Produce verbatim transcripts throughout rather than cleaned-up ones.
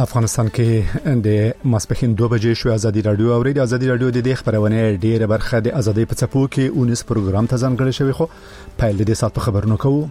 افغانستان کې د ماسپخین دوه بجې شو ازادي رادیو او د ازادي رادیو د دې خبرونه ډیره برخه د ازادي په څپو کې اونیس پروګرام ته ځانګړی شوی خو په دې سات په خبرونو کوو.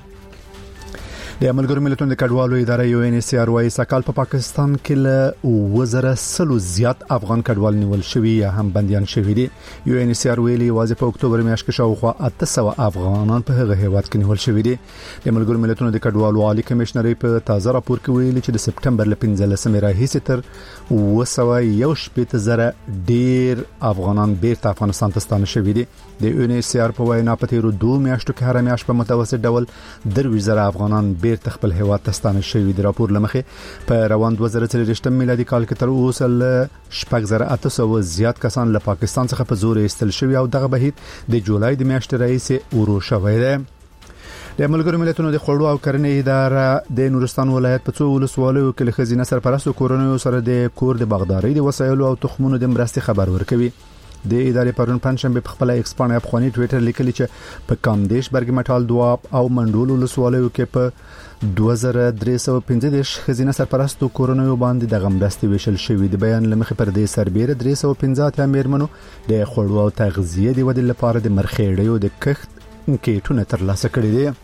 د ملګرو ملتونو د کډوالو اداره یو ان ایچ سی آر وايي سکهال په پاکستان کې له وزره سلو زیات افغان کډوال نیول شوی یا هم بنديان شوی دي. یو ان ایچ سی آر ویلي واځي په اکتوبر میاشت کې شاوخوا اته سوه افغانان په هغه هیواد کې نیول شوی دي. د ملګرو ملتونو د کډوالو عالی کمشنر په تازه راپور کې ویلي چې د سپټمبر ل پنځلسمې راهیسې تر اوه سوه یو شپږ زره ډیر افغانان بیرته افغانستان ته ستانه شوی دي. د یو ان ایچ سی آر په وینا په تیرو دوه میاشتو کې هر میاشت په متوسط ډول درویش زره افغانان بیرته خپل هیواد ته ستانه شوی دي. راپور لمخې په روان دوه زره څلوېښت میلادي کال کې تر اوسه ل شپږ زره اته سوه زیات کسان له پاکستان څخه په زور ایستل شوی او دغه بهیر د جولای د میاشتې راهیسې ورو شوی دی. د ملګرو ملتونو د خوړو او کرنې اداره د نورستان ولایت په څو ولسوالیو کې له خزینه سرپرستو کورونو سره د کور د باغداري د وسایلو او تخمونو د مرستې خبر ورکوي. د ادارې پرون پنځشنبه په خپل ایکسپان اپ خواني ټوئیټر لیکلی چې په کامدیش برګمټال دواب او منډول ولسوالیو کې په دوه زره درې سوه پنځه دېرش خزینه سرپرستو کورونو باندې د غمرستي ویشل شوی دی. بیان لمخې پر دې سربېره درې سوه پنځه اتیا میرمنو د خوړو او تغذیه د ودې لپاره د مرخېړیو د کښت کیټونه ترلاسه کړي دي.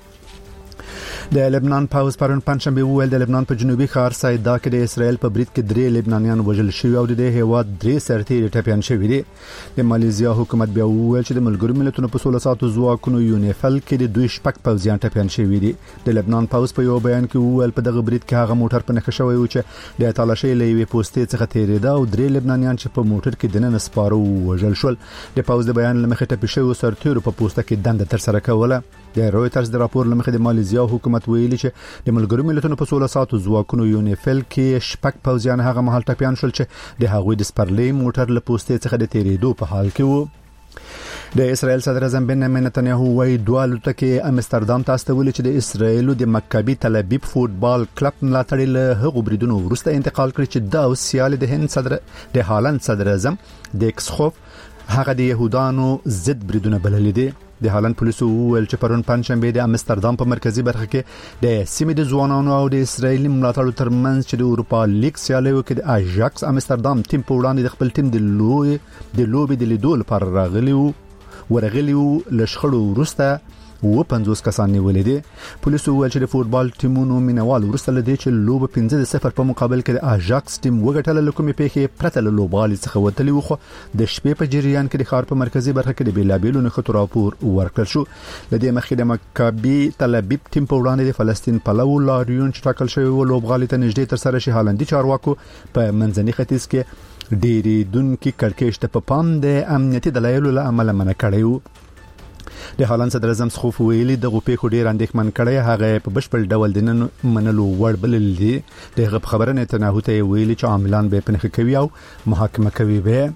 د لبنان پاوز پرون پنځشنبه ویل د لبنان په جنوبي ښار سایدا کې د اسرائیل په برید کې درې لبنانیان وژل شوي او د هیواد درې سرتیري ټپيان شوي دي. د مالیزیا حکومت بیا ویل چې د ملګرو ملتونو په سولې ساتو ځواکونو یونیفل کې د دوی شپږ پوځیان ټپيان شوي دي. د لبنان پاوز په یو بیان کې ویل په دغه برید کې هغه موټر په نښه شوی و چې د تالاشۍ لوي پوسټې څخه تیریده او درې لبنانیان چې په موټر کې دننه سپارو وژل شول. د پاوز د بیان لمخې ټپي شوی سرتیرو په پوسټه کې دنده تر سره کوله. د رويټرز د راپور لمخې د مالیزیا حکومت ویلي چې د ملګرو ملتونو په سولې ساتو ځواکونو یونیفل کې شپږ پوځیان هغه مهال ټپيان شول چې د هغوی د سپرلې موټر له پوسټې څخه د تیریدو په حال کې وو. د اسرائیل صدر اعظم بنیامین نتنیاهو وايي دوه الوتکې امستردام ته استولې چې د اسرائیل د مکابي تل ابیب فوتبال کلب ملاتړي له هغو بریدونو وروسته انتقال کړی چې دا اوسیال د هند صدر د هالند صدر اعظم د اکسخوف هغه د يهودانو ضد بریدونه بللي دي. د هالند پولیسو ویل چې پرون پنځشنبه د امستردام په مرکزی برخه کې د سیمې د ځوانانو او د اسرایلی ملاتړو ترمنځ چې د اروپا لیګ سیالیو کې د اژاکس امستردام ټیم په وړاندې د خپل ټیم د لوی د لوبي د لیدو لپاره راغلی وو ورغلی وو لشخړو وروسته و پنځوس کسان نیولې دي. پولیسو ویل چې د فوتبال ټیمونو مینوال ورسته لدی چې لوب پنځه صفر په مقابل کې د اژاکس ټیم وګټل لکه پیښې پرته له لوبغالي څخه وتلی وو. د شپې په جریان کې د ښار په مرکزی برخه کې د بیلابیلو نښتو راپور ورکړل شو. لدی مخکې د مکابي تل ابیب ټیم په وړاندې د فلسطین پلو لاریون چې ټاکل شوی و لوبغالي ته نږدې تر سره شي هالندي چارواکو په منځني ختیځ کې ډېری دونکو کړکېشت په پام د امنیتي دلایلو له امله منع کړی وو. د هالند صدر اعظم سخوف ویلي د غوپې ډیر اندېښمن کړي هغه په بشپړ ډول د نن منلو وړ بلل دي. د خبره نتنیاهو ته ویلي چې عاملان به پنځه کوي او محاکمه کوي. به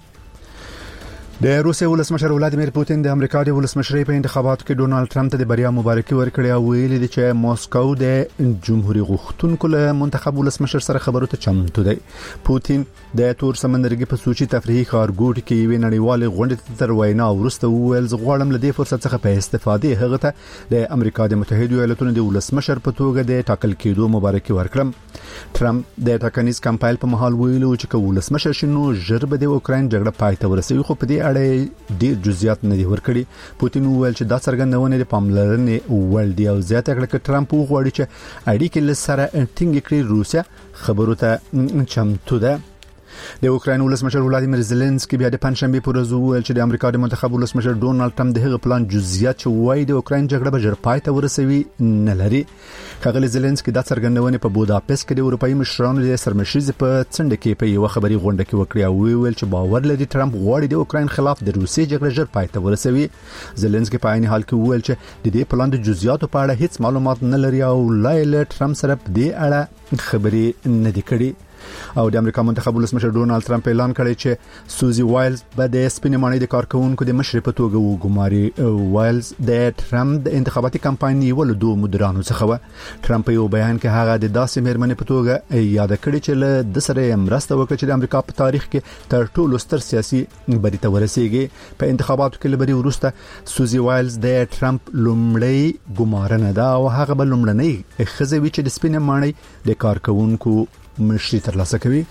د روسیې ولسمشر ولادیمیر پوتین د امریکا د ولسمشرۍ په انتخاباتو کې ډونالد ټرمپ ته د بریا مبارکي ورکړې او ویلي دي چې ماسکو د جمهوریت غوښتونکو له منتخب ولسمشر سره خبرو ته چمتو دی. پوتین د تور سمندرګي په سوچي تفریحي ښارګوټ کې یو نړیوال غونډې تر وینا ورسته ویل غواړم له دې فرصت څخه په استفادې هغه ته د امریکا د متحده ایالاتونو د ولسمشر په توګه د ټاکل کېدو مبارکي ورکړم. ټرمپ د ټاکنیز کمپاین په محل ویلو چې ولسمشر شنو ژر به د اوکراین جګړه پای ته ورسوي خو په دې اړه ډیر جزئیات نه دي ورکړي. پوتین ویل چې دا څرګندونه د پاملرنې وړ دی او زیاته کړه چې ټرمپ وغواړي چې اړیکې له سره ټینګ کړي. روسیا خبرو ته چمتو ده. د اوکراین ولسمشر ولادیمیر زيلنسکي بیا د پنځشنبه پر ورځ ویل چې د امریکا د منتخب ولسمشر ډونالد ټرمپ د هغه پلان جزئیات چې وایي د اوکراین جګړه به ژر پای ته ورسوي نه لري. ښاغلی زيلنسکي دا څرګندونه په بوداپست کې د اروپאי مشرانو د سرمشيز په څنډه کې په یو خبري غونډه کې وکړه او ویل چې باور لري ټرمپ غواړي د اوکراین خلاف د روسي جګړه ژر پای ته ورسوي. زيلنسکي په عین حال کې ویل چې د دې پلان د جزئیاتو په اړه هیڅ معلومات نه لري او لایل ټرمپ سره په دې اړه خبري نه دی کړی. او د امریکا منتخب ولسمشر ډونالد ټرمپ اعلان کړی چې سوزي وایلز به د سپینمانۍ د کارکونکو د مشر په توګه وګماري. وایلز د ټرمپ د انتخاباتي کمپاین یو له دوه مدیرانو څخه و. ټرمپ یو بیان کې هغه د داسې مېرمنې په توګه یاد کړی چې له د سره مرسته وکړي چې د امریکا په تاریخ کې تر ټولو ستر سیاسي بری ته ورسیږي. په انتخاباتو کې لبري ورسته سوزي وایلز د ټرمپ لومړی ګمارنه ده او هغه به لومړنۍ خزوي چې د سپینمانۍ د کارکونکو مشري ترلاسه کوي.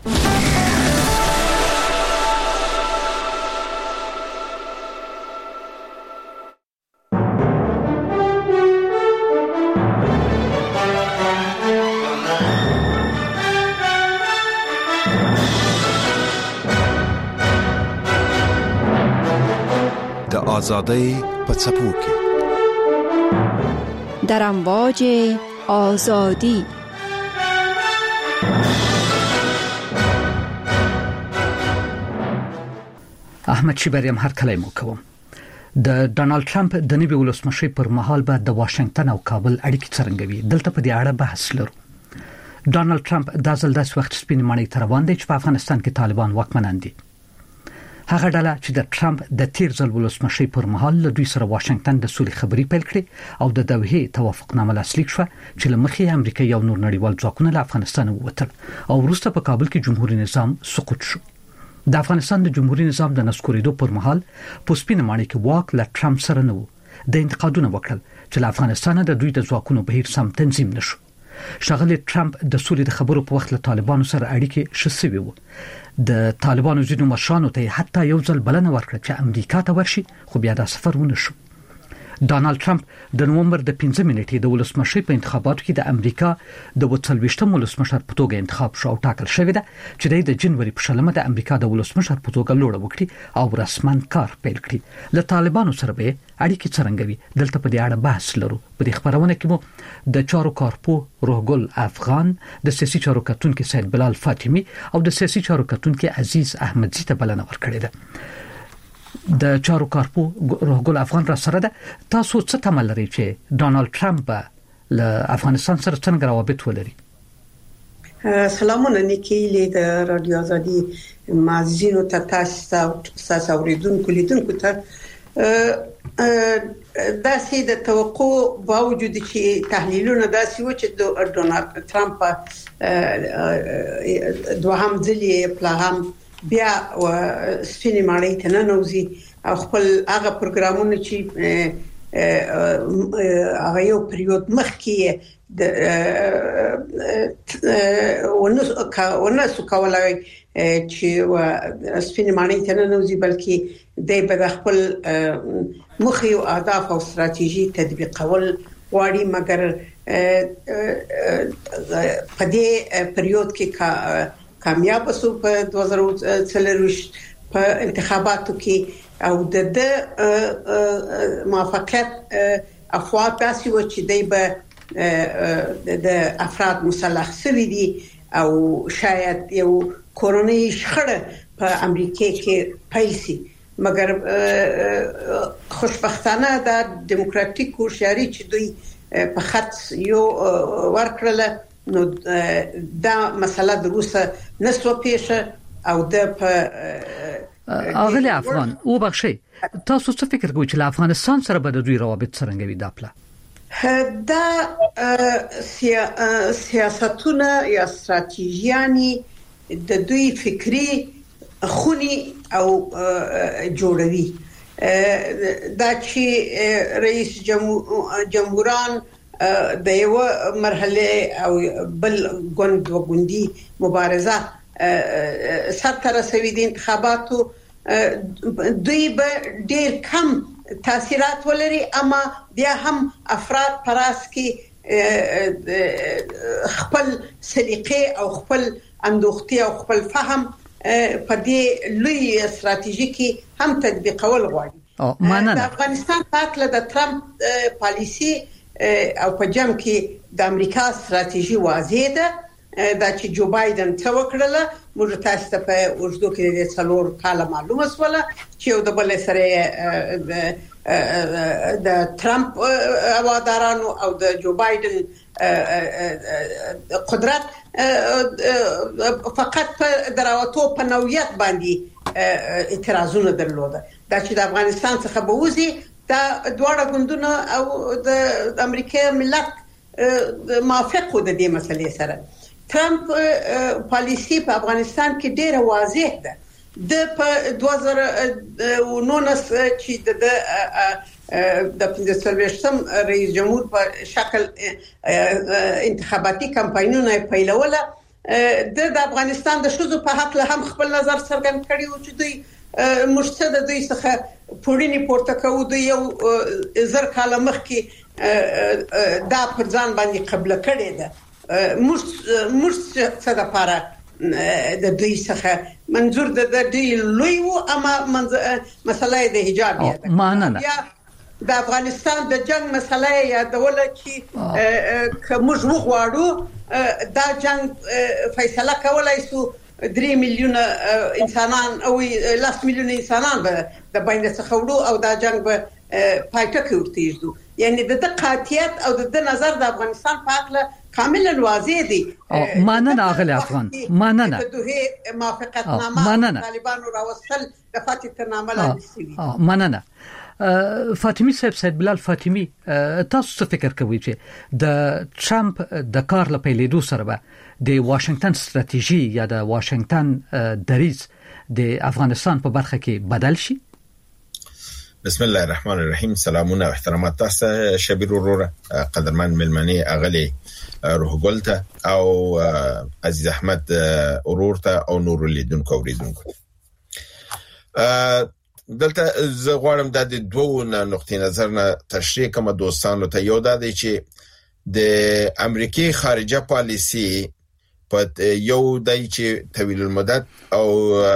آزادی په څپو کې در امواج آزادی. احمد شیبریم هر کله مو کوم. د ډونالد ټرمپ د نوي ولسمشر پر مهال به د واشنگټن او کابل اړیکې څرنګوي. دلته په دې اړه بحث لرو. ډونالد ټرمپ د ځل داس وخت سپین ماڼۍ تر روان دي چې په افغانستان کې طالبان واکمنان دي. هغه ډله چې د ټرمپ د تیر ځل ولسمشر پر مهال له دوی سره واشنگټن د سولې خبرې پیل کړې او د دوحه توافقنامه لاسلیک شو چې لمخې امریکا یو نور نړیوال ځواکونه له افغانستان ووتل او وروسته په کابل کې جمهوریت نظام سقوط شو. د افغانستان د جمهوریت نظام د نسکورېدو پر مهال په سپین ماڼۍ کې واک له ټرمپ سره نه وو. د انتقادونه وکړل چې له افغانستان د دوی د ځواکونو بهیر سم تنظیم نشو. شغله ټرمپ د سولې د خبرو په وخت له طالبانو سره اړیکې شسوي وو. د طالبانو ځینو مشرانو ته حتی یو ځل بلنه ورکړه چې امریکا ته ورشي، خو بیا دا سفر ونه شو. ډونالد ټرمپ د نومبر د پنځمې نیټې د ولسمشر په انتخاباتو کې د امریکا د وڅلويشتم ولسمشر په توګه انتخاب شو او ټاکل شوی دی چې د جنوري په شلمه د امریکا د ولسمشر په توګه لوړ وکړي او رسمن کار پیل کړي. له طالبانو سره به اړیکې څرنګوي. دلته په دې اړه بحث لرو. په دې خبرونه کې مو د چارو کارپو روحګل افغان، د سیاسي چارو کتونکو سید بلال فاطمی او د سیاسي چارو کتونکو عزیز احمدزی ته بلنه ورکړې ده. د چارو کارپو روحګل افغان را سره ده. تاسو څه تمه لرئ چې ډونالد ټرمپ له افغانستان سره څنګه روابط ولري؟ سلامونه نیکی له د رادیو آزادي معززینو ته تاسو تاسو اوریدونکو لیدونکو ته داسې د توقع باوجود چې تحلیلونه داسې و چې ډونالد ټرمپ دوهم ځلې پلاهم بیا و سپینې ماڼۍ ته ننوځي او خپل هغه پروګرامونه چې هغه یو پریود مخکې د ونسو کولای چې و سپینې ماڼۍ ته ننوځي، بلکې د به خپل مخې او اهداف او ستراتیژي تطبیقول غواړي. مګر په دې پریود کې کامیاب شو په دوه زره څلور په انتخاباتو کې او د موافقت افواج تاسو و چې دی به د افراد مسلح شوي دي او شاید یو کورونی شخړه په امریکا کې پیل شي. مګر خوشبختانه د دیموکراتیک هوښیاري چې دوی په خط یو ورکړله نو دا مسله دروسه نسو پیښه او د په اغلی افغان او بخشي تاسو څه فکر کوئ چې افغانستان سره به د دوی روابط څرنګه دا پلا دا سیاستونه یا ستراتیژیانی د دوی فکری خونی او جوړوي. دا چې رئیس جمهوران د یو مرحله او بل ګوند وګوندي مبارزه سره رسوي د انتخاباتو دوی به ډیر کم تاثیرات ولري، اما بیا هم افراد پراس کې خپل سلیقه او خپل اندوختي او خپل فهم په دې لوی استراتیژي کې هم تطبیقول غواړي. د افغانستان پاتله د ترامپ پالیسی او په جمع کې د امریکا استراتیژي واضح ده. دا چې جو بایدن څه وکړله موږ تاسو ته په اوږدو کې د څلور کاله معلومه شوله چې یو د بل سره د ترامپ هوادارانو او د جو بایدن قدرت فقط په دراوتو په نوعیت باندې اعتراضونه درلوده. دا چې د افغانستان څخه به وځي دا دواړه ګوندونه او د امریکا ملت موافق و د دې مسلې سره. ترامپ پالیسی په افغانستان کې ډیره واضح ده. د په دوه زره نولس چې د د پنځلسم رئیس جمهور په شکل انتخاباتي کمپاینونه پیلوله د افغانستان د شوزو په حق له هم خپل نظر څرګند کړی او چې دوی مشته د دوی څخه پوړینی پورته کوي د یو زر کاله مخکې دا پر ځان باندې قبول کړی ده مش مش څه د پاره د دوی څخه منظور د دوی لوی و اما مسله د حجاب یا معنی د افغانستان د جنگ مسله یا د ولکې کوم وغواړو دا جنگ فیصله کولای سو درې میلیونه انسانان او لاس میلیونه انسانان به د باندې څخه وړو او دا جنگ به پایټه کوي یعنی د قاطعیت او د نظر د افغانستان په اړه کاملا واضح دي مننه اغلی افغان مننه د دوه موافقتنامه طالبانو راوصل د فاتحنامه لاندې شوی مننه فاطمی صاحب سید بلال فاطمی تاسو څه فکر کوئ چې د ټرمپ د کار لپاره سره به د واشنگټن ستراتیژي یا د واشنگټن دریځ د افغانستان په برخه کې بدل شي؟ بسم الله الرحمن الرحیم. سلامونه و احترامات تاسو شبیر وروره قدرمن ملمنی اغلی روح ګلته او عزیز احمد ورورته او نور لیدونکو اوریدونکو. دلته زه غواړم د دوه نقطې نظر نه تشریح کوم دوستانو ته. یو دا دی چې د امریکای خارجه پالیسی په یو دای چې طویل المدت او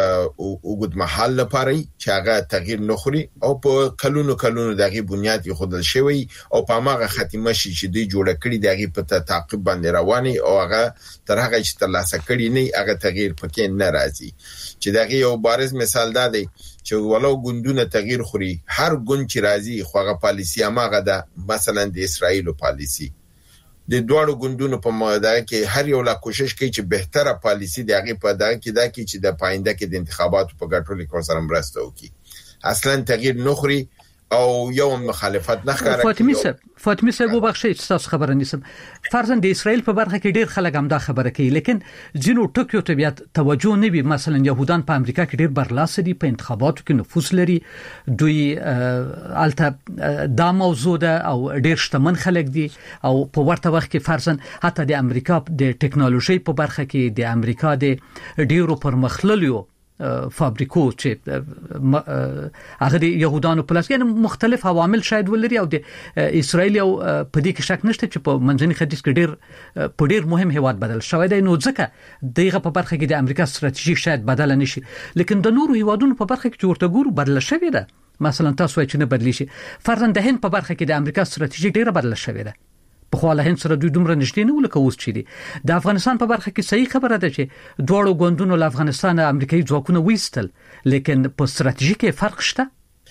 وګد محل لپاره چې هغه تغییر نخوري او په کلونو کلونو دغه بنیاد یې خودل شوی او په هغه ختمه شي چې دوی جوړ کړی دغه په تعقیب باندې رواني او هغه تر هغه چې ترلاسه کړی نه هغه تغییر پکې نه راځي. چې دغه یو بارز مثال دا دی چې ولو ګوندونه تغییر خوري هر ګوند چې راځي خو هغه پالیسی هغه ده. مثلا د اسرایل پالیسی د دوړو ګوندونو په ماده کې هر یو لا کوشش کوي چې بهتره پالیسی دغه په دغه کې دا کې چې د پاینده کې د انتخاباتو په ګټلو کې سره مرسته وکړي. اصلا تغییر نخوري او یو مخالفت نه ښکارا. فاطمی صاحب فاطمی صاحب وبخښئ چې تاسو خبره نیسم. فرضاً د اسرائیل په برخه کې ډیر خلک هم دا خبره کوي لیکن ځینو ټکیو ته بیا توجه نه وي. مثلا يهودان په امریکا کې ډیر برلاسه دي، په انتخاباتو کې نفوذ لري، دوی الته دا موضوع ده او ډیر شتمن خلک دي او په ورته وخت کې فرضاً حتی د امریکا د ټکنالوژي په برخه کې د امریکا د ډیرو پرمختللو فابریکو چې هغه د يهودانو پلاس یعنی مختلف عوامل شاید ولري او د اسرائیل او په دې کې شک نشته چې په منځني ختیځ کې ډیر په ډیر مهم هیواد بدل شوی دی. نو ځکه دغه په برخه کې د امریکا ستراتیژي شاید بدل نشي لیکن د نورو هیوادونو په برخه کې ورته ګورو بدل شوی دی. مثلا تاسو چې نه بدلی شي فرضاً د هند په برخه کې د امریکا ستراتیژي ډیره بدل شوی دی. په خواله هند سره دوی دومره نږدې نه ولکه اوس چې دي. د افغانستان په برخه کې صحیح خبره ده چې دوړو ګوندونو له افغانستان امریکایي ځواکونه وېستل لیکن په ستراتیژي کې فرق شته.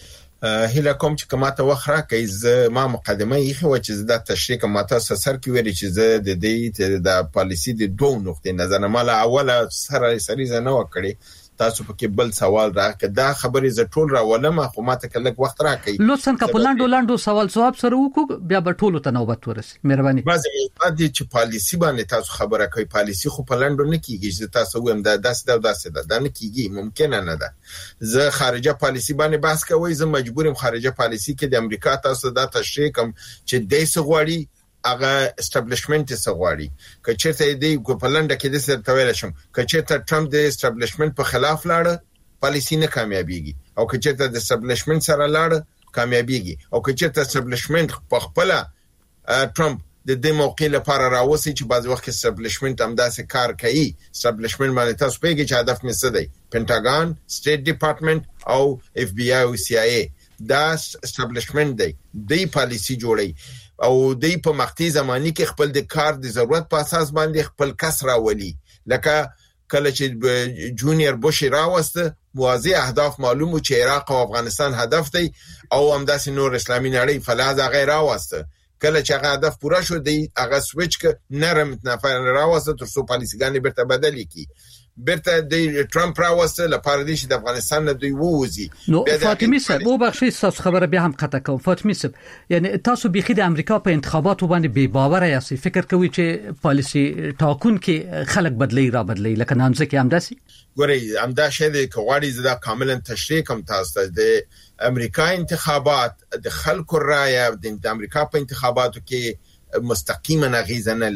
هله کوم چې کماته وخره کوي زه ما مقدمه یې خو چې زه د تشریح کماته سر کې ویل چې زه د دې د پالیسی د دوه نقطې نظر نه مال اوله سره سریزه نه وکړي. تاسو په کې بل سوال راکړه دا خبرې ز ټول راولم خو ماته کلک وخت راکړي. لطفاً کپلاندو لاندو سوال جواب سره وکړو بیا به ټولو ته نوبت ورسي. مهرباني. بعضی دي چې پالیسی باندې تاسو خبره کوي پالیسی خو پلاندو نه کیږي چې تاسو ویم دا داس دا داس دا نه کیږي ممکن نه ده. زه خارجه پالیسی باندې بحث کوي زه مجبورم خارجه پالیسی کې د امریکا تاسو دا تشریح کوم چې دیسه غواړي هغه استابلیشمنت سغواړي که چیرته دی ګوپلند کې د سر تویل شم که چیرته ټرمپ د استابلیشمنت په خلاف لاړ پالیسی نه کامیابیږي او که چیرته د استابلیشمنت سره لاړ کامیابیږي او که چیرته استابلیشمنت په خپل ټرمپ د دې موقع لپاره راوسی چې بعض وخت استابلیشمنت هم داسې کار کوي. استابلیشمنت باندې تاسو پیګی چې هدف مې څه دی پینټاګون سټیټ ډپارټمنټ او اف بی آی او سی آی ای دا استابلیشمنت دی دی پالیسی جوړي او دی په مقطعي زماني کې خپل د کار د ضرورت په اساس باندې خپل کس راولي. لکه کله چې جونیور بوش راوسته واضح اهداف معلومو چې عراق او افغانستان هدف دی او همداسې نور اسلامي نړۍ فلاز غیر راوسته. کله چې هغه هدف پوره شو دی هغه سویچ ک نرم نفر راوسته تر څو پالیسيګانې برته بدلې کی برته د ټرمپ راوسته لپاره دي چې د افغانستان نه دوی ووزي. نو فاطمی صاحب وبخښئ تاسو خبره بیا هم قطع کوم. فاطمی صاحب یعنی تاسو بيخي د امریکا په انتخاباتو باندې بے باور یاست فکر کوي چې پالیسی ټاکون کې خلک بدلی را بدلی لکه نامزه کې هم داسي ګوري هم دا شی د کوړی زدا کاملا تشریح کوم تاسو د امریکا انتخابات د خلکو رائے د امریکا په انتخاباتو کې مستقیما غیزه نه لري.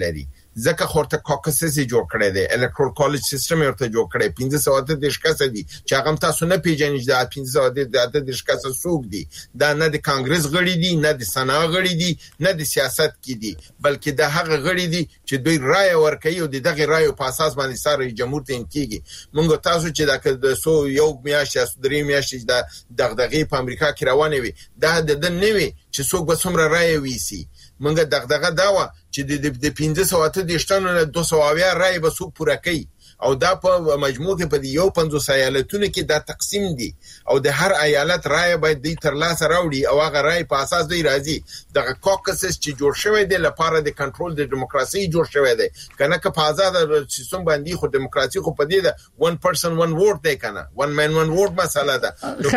ځکه خورته کاکسس جوړ کړی دی الکترال کالج سیستم ورته جوړ کړی پنځه سوه اته دېرش کسه دي چې هغه تاسو نه پیژنئ دا پنځه سوه اته دېرش کسه څوک دي دا نه د کانګرس غړي دي نه د سنا غړي دي نه د سیاست کې دي بلکې د هغه غړي دي چې دوی رائے ورکوي او دغه رائے په اساس باندې سره جمهور ته انکیږي موږ تاسو چې دا سو یو میاشت یا درې میاشتې د دغدغې په امریکا کې روانه وي دا د نوي چې څوک به څومره رائے ویسي موږ دغدغه داوا چې د پنځه سوه اته دېرش نه دوه سوه اویا رائے به څوک پوره کوي او دا په مجموع کې په یو پنځوس ایالتونو کې دا تقسیم دي او د هر ایالت رائے باید د تر لاسه راوړي او هغه رائے په اساس دی راځي د کاکسس چې جوړ شوی دی لپاره د کنټرول د دیموکراسي جوړ شوی دی کنه که په آزاد سیستم باندې خو دیموکراسي خو په دې ده one person one vote دی کنه one man one vote مسله ده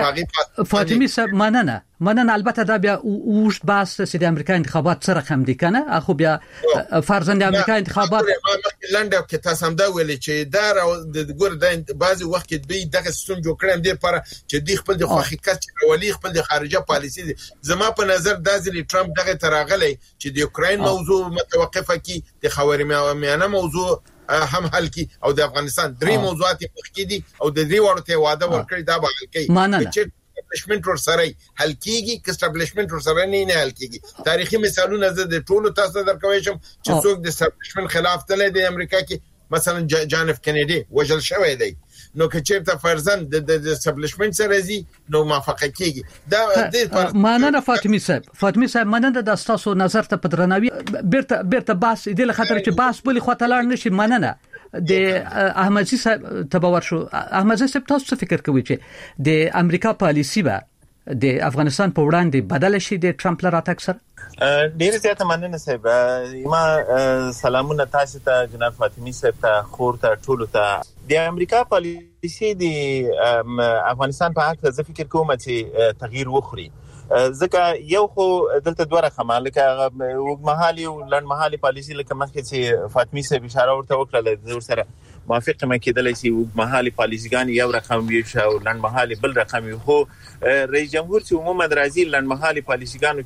فاطمی صاحب مننه مننه البته دا بیا اوش بحث چې د امریکا انتخابات سره هم دي کنه خو بیا فرضاً د امریکا انتخابات لنډه کې تاسو هم دا ویلي چې دا د ګور د بعضي وخت کې دوی دغه سیستم جوړ کړم دی لپاره چې دوی خپل د خوخي کس ولی خپل د خارجه پالیسي دي زما په نظر د ځلی ټرمپ دغه تراغلی چې د یوکرين موضوع متوقفه کی د خاورمیانه موضوع هم حل کی او د افغانستان درې موضوعات مخکې دي او د دې ورته وعده ورکړي دا به حل کوي چې اسټابلیشمنت ور سره حل کیږي که اسټابلیشمنت ور سره نه نه حل کیږي تاریخي مثالونه زه د ټولو تاسو درکوي شم چې څوک د اسټابلیشمنت خلاف تل د امریکا کې مثلا جان اف کینیډي وجل شوی دی نو که چیرته فرزند د اسټابلیشمنت سره زی نو موافقه کیږي دا د مننه فاطمی صاحب فاطمی صاحب مننه د تاسو نظر ته پدرناوی بیرته بیرته باس دې لخطر چې باس بلی خو ته لاړ نشي مننه د احمدزي صاحب تبور شو احمدزي صاحب تاسو فکر کوئ چې د امریکا پالیسی به د افغانستان په وړاندې بدل شي د ټرمپ لپاره اکثر ډیر زیاته مننه صاحب ما سلامونه تاسو ته جناب فاطمی صاحب ته خور ته ټولو ته د امریکا پالیسی د افغانستان په حق زه فکر کوم چې تغییر وخوري ځکه یو خو دلته دوه رقمه لکه وګمحالي او لنډمحالي پالیسی لکه مخکې چې فاطمی صاحب اشاره ورته وکړه د سره موافق ما کېدلای شي وګمحالي پالیسيګان یو رقم وي او لنډمحالي بل رقم وي خو رئیس جمهور چې عموما راځي لنډمحالي پالیسيګانو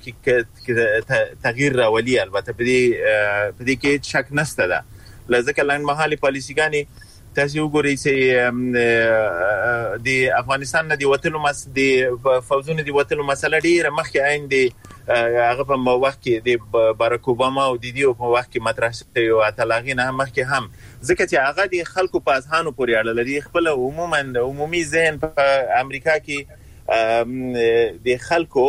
کې تغییر راولي البته په دې په دې کې شک نشته ده لکه لنډمحالي پالیسيګان تاسو وګورئ چې د افغانستان نه دی وتلو مس د فوزونو دی وتلو مسله ډیره مخکې عین دی هغه په وخت کې د باراک اوباما او د دیو په وخت کې مطرح شوی او اطلاقین هم مخکې هم ځکه چې هغه د خلکو په اذهانو پورې اړه لري خپل عموما عمومي ذهن په امریکا کې د خلکو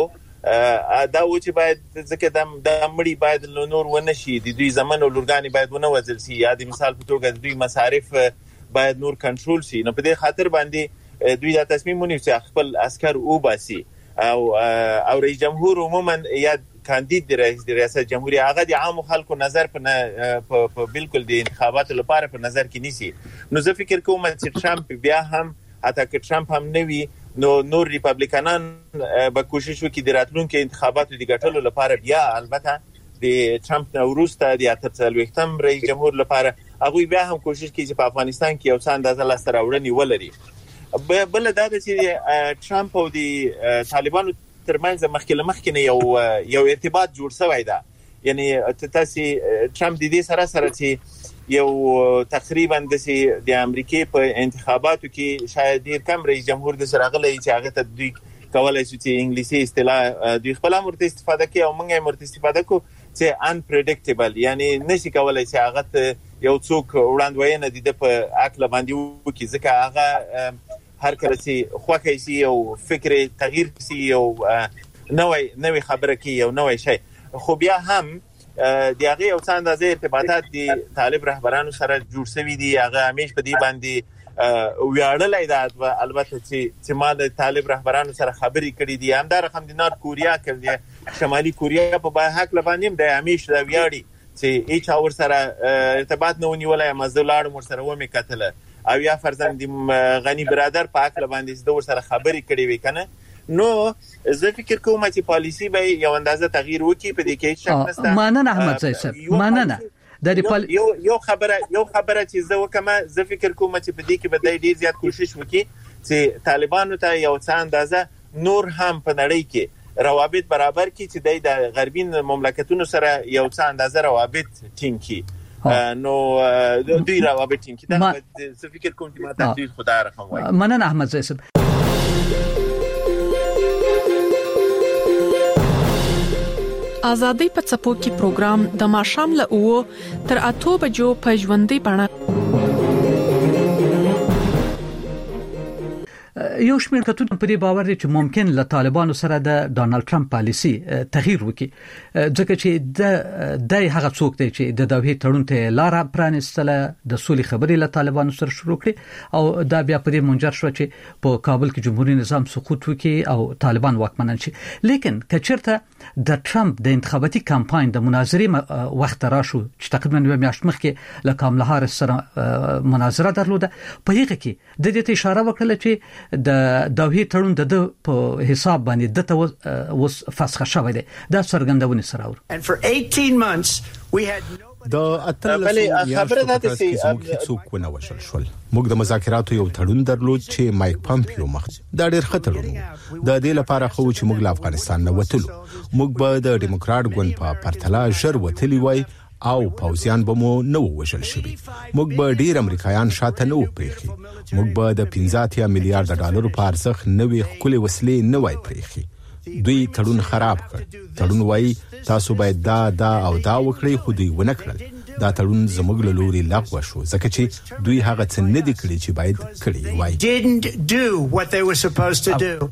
دا و چې باید ځکه د مړی باید نور ونشي د دوی زمن او لورګانی باید ونه وزل شي یا د مثال په توګه د دوی مصارف باید نور کنټرول شي نو په دې خاطر باندې دوی دا تصمیم ونیو چې خپل عسكر او باسي او او رئیس جمهور عموما یا کاندید د رئیس د ریاست جمهوریت هغه د عام خلکو نظر په بالکل د انتخاباتو لپاره په نظر کې نیسي نو زه فکر کوم چې ټرمپ بیا هم حتی که ټرمپ هم نوي نو نور ریپابلیکانان به کوشش وکړي د راتلونکو انتخاباتو د ګټلو لپاره بیا البته د ټرمپ وروسته د اته څلوېښتم رئیس جمهور لپاره هغه بیا هم کوشش کوي چې په افغانستان کې یو څه اندازه لاسته راوړنې ولري بل دا چې ټرمپ او د طالبانو ترمنځ مخکې مخکې نه یو یو ارتباط جوړ شوی دی یعنی تاسو ټرمپ د دې سره سره چې یو تقریبا د امریکای په انتخاباتو کې شاید ډیر کم رئیس جمهور د سره غلي چې هغه ته دوی کولای شي چې انګلیسي اصطلاح دوی خپل امر ته استفاده کوي او موږ یې مرته استفاده کوو چې unpredictable یعنی نشي کولای چې هغه یو څوک وړاندوینه دي په عقل باندې وکړي ځکه هغه هر کله چې خوښي سي او فکر تغییر سي او نوې نوې خبره کوي او نوې شي خو بیا هم د هغه یو څه اندازې ارتباطات دي طالب رهبرانو سره جوړ شوي دي هغه همیش په دې باندې ویاړلای دا البته چې چې ما د طالب رهبرانو سره خبرې کړې دي همدار هم د نورت کوریا کړي شمالي کوریا په باه حق لباندې د همیش دا ویاړي چې هیڅ اور سره ارتباط نه ونیولای مزدلار مر سره و می کتله او یا فرزند غنی برادر په حق لباندې د ور سره خبرې کړې وي کنه نو زه فکر کوم چې پالیسی به یو اندازه تغییر وکړي په دې کې شک نشته ماننه احمد صاحب ماننه د یو یو خبره یو خبره چې زه وکم زه فکر کوم چې په دې کې به ډیر زیات کوشش وکړي چې طالبانو ته یو څه اندازه نور هم په نړۍ کې روابط برابر کړي چې د غربي مملکتونو سره یو څه اندازه روابط ټینګ کړي نو دوی روابط ټینګ کړي دا څه فکر کوم چې ما تحلیل خدای رقم وایي. مننه احمد زیسب. آزادۍ په څپو کې پروګرام د ماښام له اوو تر اته بجو په ژوندۍ بڼه. یو شمېر کتونکو په دې باور دي چې ممکن له طالبانو سره د ډانلډ ټرمپ پالیسي تغییر وکړي، ځکه چې د د هغه څوک دی چې د دوحې تړون ته لار پرانستله د سولې خبرې له طالبانو سره شروع کړي او دا بیا په دې منجر شو چې په کابل کې جمهوریت نظام سقوط وکړي او طالبان واکمنان شي. لیکن کچرته د ټرمپ د انتخاباتي کمپاین د مناظرې وخت راشو چې تقریبا یو میاشت مخکې له کاملا هاریس سره مناظره درلوده، په هغه کې د دې اشاره وکړه چې د دوحې تړون د په حساب باندې دته وس فسخ شوی دی. دا څرګندونه سره اور د اتلسو خبره ده چې موږ څوک ونه وشل شول. موږ د مذاکراتو یو تړون درلود چې مایک پامپیو مخ دا ډېر خطر و. د دې لپاره خو چې موږ له افغانستان نه وتلو، موږ به د ډیموکرات ګوند په پرتله ژر وتلی وای او پوځیان به مو نه وشل شي. موږ به ډیر امریکایان شاته نه وپریخي. موږ به د پنځه اتیا میلیارډ ډالرو په ارزښت نوې خولي وسلې نه وای پریخي. دوی تړون خراب کړ. تړون وای تاسو باید دا دا او دا وکړئ، خو دوی ونه کړل. دا تړون زموږ له لوري لغوه شو ځکه چې دوی هغه څه نه دي کړی چې باید کړی وای. didn't do what they were supposed to do.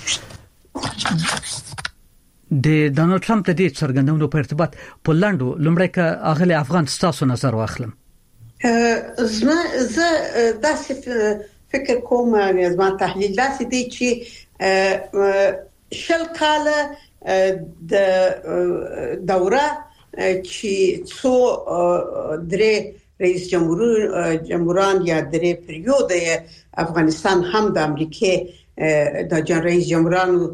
د ډانلډ ټرمپ د دې څرګندونو په ارتباط په لاندو لومړی که اغلی افغان ستاسو نظر واخلم. زما زه داسې فکر کوم، زما تحلیل داسې دی چې شل کاله د دوره چې څو درې رئیس جمهور جمهوران یا درې پریود افغانستان هم د امریکای د جن رئیس جمهورانو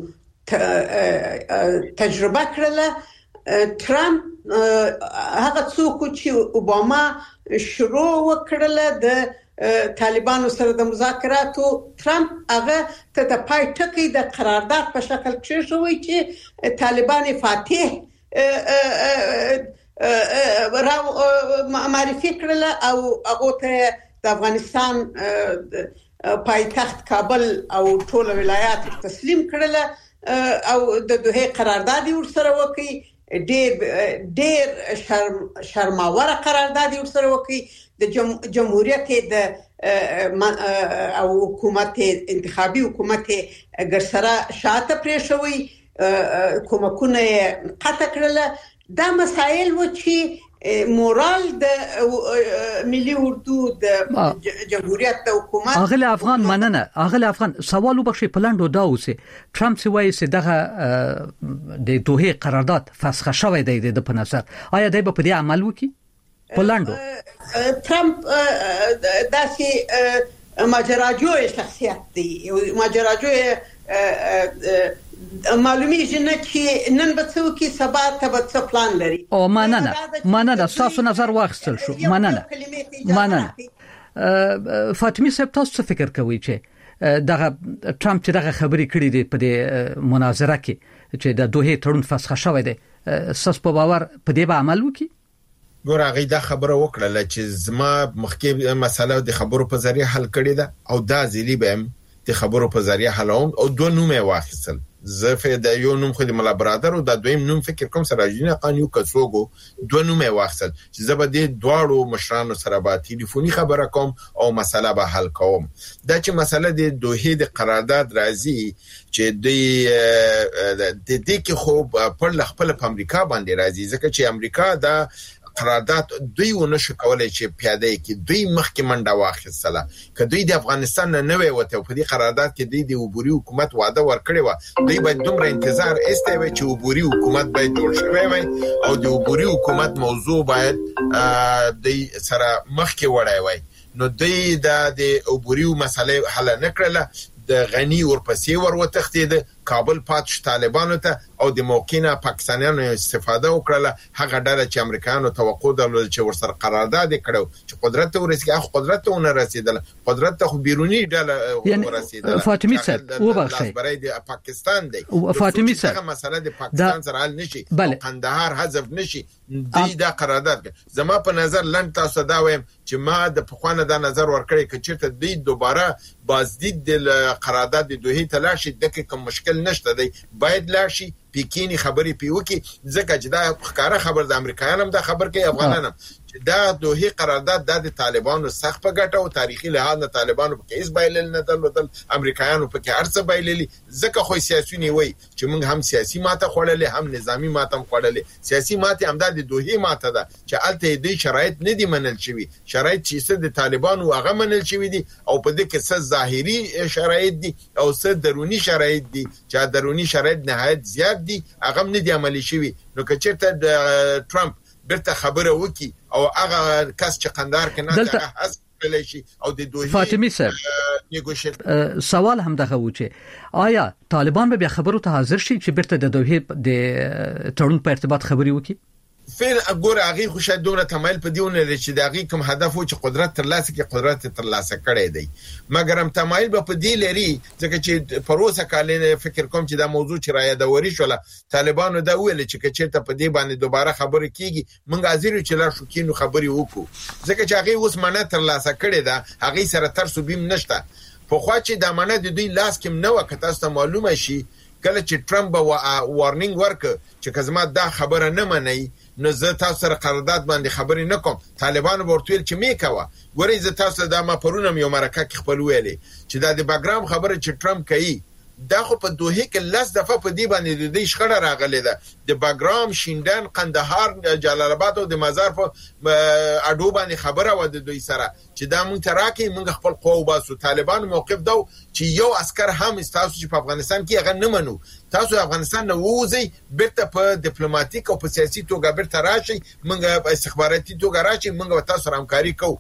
تجربه کړله. ټرمپ هغه څوک چې اوباما شروع وکړله د طالبانو سره د مذاکراتو، ټرمپ هغه ته د پای ټکی د قرارداد په شکل کې شوی چې طالبان فاتح معرفي کړله او هغه ته د افغانستان پایتخت کابل او ټول ولایات تسلیم کړله او د دوه قرارداد ورسره وکي. ډېر ډېر شرم شرماور قرارداد ورسره وکي. د جمهوریت د او حکومت انتخابي حکومت ګرسره شاته پرې شوی، کومکونه قطع کړل. دا مسائل و چې مورال د ملي اردو د جمهوریت د حکومت اغلی افغان مننه. اغلی افغان سوال وبخښي پلاندو دا اوسه ټرمپ سی وایي چې دغه د دوه قرارداد فسخ شوی دی د په نظر آیا دای په دې عمل وکي پلاندو؟ ټرمپ داسې ماجراجوی شخصیت دی، ماجراجوی معلومیږي نه چې نن به څو کې سبا ته به څه پلان لري. او مننه مننه تاسو نظر واخیستل شو. مننه مننه. فاطمه صاحب تاسو څه فکر کوئ چې دغه ټرمپ چې دغه خبرې کړې دي په دې مناظره کې چې د دوه تړون فسخ شوی دی، ساس په باور په دې به عمل وکړي؟ ګور هغه دا خبره وکړه چې زما مخکې مسله د خبرو په ذریعہ حل کړې ده او دا ځلی به د خبرو په ذریعہ حلوم او دوه نومه واخیستل. زه د یو نوم خو د ملا برادر او د دویم نوم فکر کوم سره جنې قانون کڅوګو دوه نومه واخیستل چې زه به د دواړو مشرانو سره به ټلیفوني خبره کوم او مسله به حل کوم. دا چې مسله د دوه د قرارداد راځي چې د د دې کې خو په خپل په امریکا باندې راځي ځکه چې امریکا دا قرارداد دوی ونه شو کولای چې پیاده کې دوی مخکې منډه واخیستله. که دوی د افغانستان نه نه وته په دې قرارداد کې دوی د عبوري حکومت وعده ورکړې و، دوی باید دومره انتظار ایسته وي چې عبوري حکومت باید جوړ شوی وي او د عبوري حکومت موضوع باید د سره مخکې وړای وي. نو دوی د عبوري مسله حل نه کړله، د غنی ورپسې ور وتښتید کابل پاتش طالبانو ته او د موقعنا پاکستانیانو استفاده وکړه. هغه ډله چې امریکایانو توقع درلود چې ورسره قرارداد کړو چې قدرت ته ورسېږي، هغه قدرت ته ونه رسیدل، قدرت ته خو بیرونی ډله ورسیدل. فاطمی صاحب وبخښئ، برای د پاکستان دی. فاطمی صاحب هغه مسله د پاکستان سره حل نشي، قندهار حذف نشي، دی دا قرارداد. زما په نظر لن تاسو دا وایم چې ما د پخوانه دا نظر ورکړی چې چیرته دی دوباره بازدید د قرارداد د دوه ته لاشي دغه کوم مشکل نشته دی، باید لاشي پیکینی خبرې پیوکي ځکه چې دا ښکارا خبر د امریکایانو د خبر کې افغانانو دا دوه قرارداد د طالبانو سخت په ګټه او تاریخي لحاظ د طالبانو په کیس بایلل نه درلودل، امریکایانو په کې ارڅ بایللی. ځکه خو سیاسيونی وای چې موږ هم سیاسي ماته خوړلې هم نظامی ماته خوړلې. سیاسي ماته هم د دوه ماته ده چې الته دې شرایط نه دي منل شوی، شرایط چې څه د طالبانو هغه منل شوی دي او په دې کې څه ظاهري شرایط دي او څه درونی شرایط دي چې درونی شرایط نهایت زیات دي هغه نه دي عملي شوی. نو که چیرته د ټرمپ برته خبره وکي او هغه کس چې قندهار کې نه ده حذف کړل شي او د دوه فاطمی صاحب سوال هم دغه و چې آیا طالبان به بیا خبرو ته حاضر شي چې برته د دوه د تړون په ارتباط خبري وکي؟ فعلا ګور هغه خو شاید دومره تمایل په دیونه لري چې دغه کوم هدف و چې قدرت ترلاسه کې قدرت ترلاسه کړي دی، مګر هم تمایل به په دی لري ځکه چې پروسه کاله فکر کوم چې دا موضوع چې را یادوري شول طالبانو دا ویل چې کچته په دی باندې دوباره خبرې کیږي موږ حاضر چې لا شو کینو خبرې وکړو ځکه چې هغه اوس منه ترلاسه کړي دا هغه سره ترسو بیم نشته. په خو چې د منه د دوی لاس کې نه وکړه تاسو معلومه شي کله چې ټرمپ وارنینګ ورک چې کزما دا خبره نه منئ نو زه تاسو سره قرارداد باندې خبرې نه کوم. طالبانو ورتویل چې میکاوه ګورې زه تاسو دا ما پرونم یو مرکه کې خپل ویلې چې دا د باګرام خبره چې ټرمپ کوي دا خو په دوه کې لاس دفعه په دی باندې د دې شخړه راغله ده د باګرام شیندن قندهار جلال آباد او د مزار په اډو باندې خبره و د دوی سره چې دا مونږ تراکي مونږ خپل قوه باسو. طالبان موقف دو چې یو عسكر هم تاسو چې په افغانستان کې هغه نه منو تاسو افغانستان نه ووزي بیرته په ډیپلوماټیک او په سیاسي توګه بیرته راشي مونږ په استخباراتي توګه راشي مونږ تاسو سره همکاري کوو.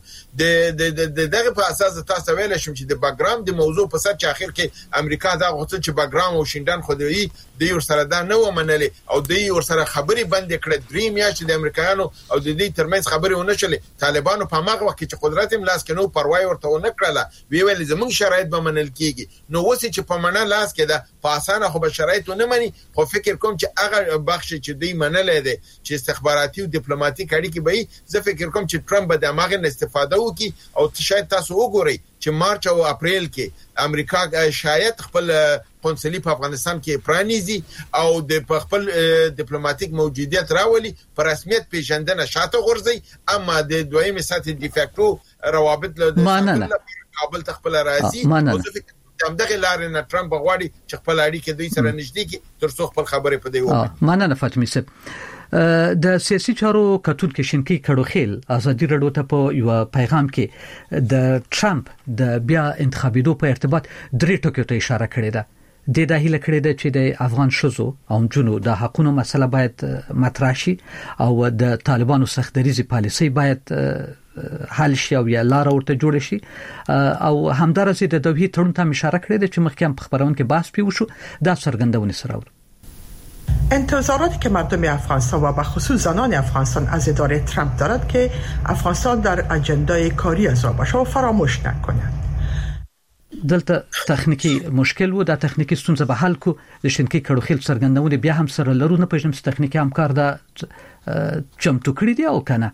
د دغه په اساس تاسو ویل شم چې د باګرام د موضوع په سر چې اخر کې امریکا دا غوښتل چې باګرام او شیندن خودوي د یو سره دا نه ومنلې او د یو سره خبري بند کړې درې میاشتې د امریکایانو او د دې ترمنځ خبري ونه شلې. طالبانو په هغه وخت کې قدرت هم لاس کې نو پروايي ورته ونه کړله وی ویل زمونږ شرایط به منل کیږي. نو اوس چې په مننه لاس کې ده په اسانه خو به شرایط نه مني خو فکر کوم چې هغه بخش چې دوی منلې ده چې استخباراتي او ډیپلوماټیک اړیکې به زه فکر کوم چې ټرمپ به د هغه استفاده وکړي او شاید تاسو وګورئ چې مارچ او اپریل کې امریکا شاید خپل قونسلي په افغانستان کې پرانیزي او د خپل ډیپلوماټیک موجودیت راولي په رسمیت پیژندنه شاته غورځي. اما د دویمه سطح ډیفاکټو روابط له کابل ته خپل راځي او هم دغه لارې نه ټرمپ غواړي چې خپل اړیکې دوی سره نږدې کړي تر څو خپل خبرې په دی وایي. مننه فاطمی صاحب. د سیاسي چارو کتونکو شینکی کډوخیل ازادي رادیو ته په یو پیغام کې د ټرمپ د بیا انتخابېدو په ارتباط درې ټکو ته اشاره کړې ده. د داهله کړې ده چې د افغان شوزو او جنو د حقوقو مسله باید مطرح شي او د طالبانو سختدریزي پالیسي باید حل شي او یا لار ورته جوړ شي او همدارسه د دوی تړون ته اشاره کړې ده چې مخکې په خبرونه کې بحث پیو شو دا څرګندونه سره ور انتظاراتی که مردم افغانستان و به خصوص زنان افغانستان از اداره ترامپ دارد که افغانستان در اجندای کاری از آن باشه و فراموش نکنند. دلته تخنیکی مشکل و د تخنیکی ستونزه به حل کو د شینکی کډوخیل څرګندونه بیا هم سره لرو نه پېژنم چې تخنیکی همکار دا چمتو کړی دی او کنه.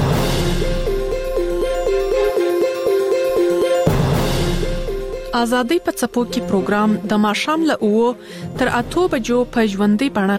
آزادۍ په څپو کې پروګرام د ماشام له اوو تر اته بجو په ژوندۍ بڼه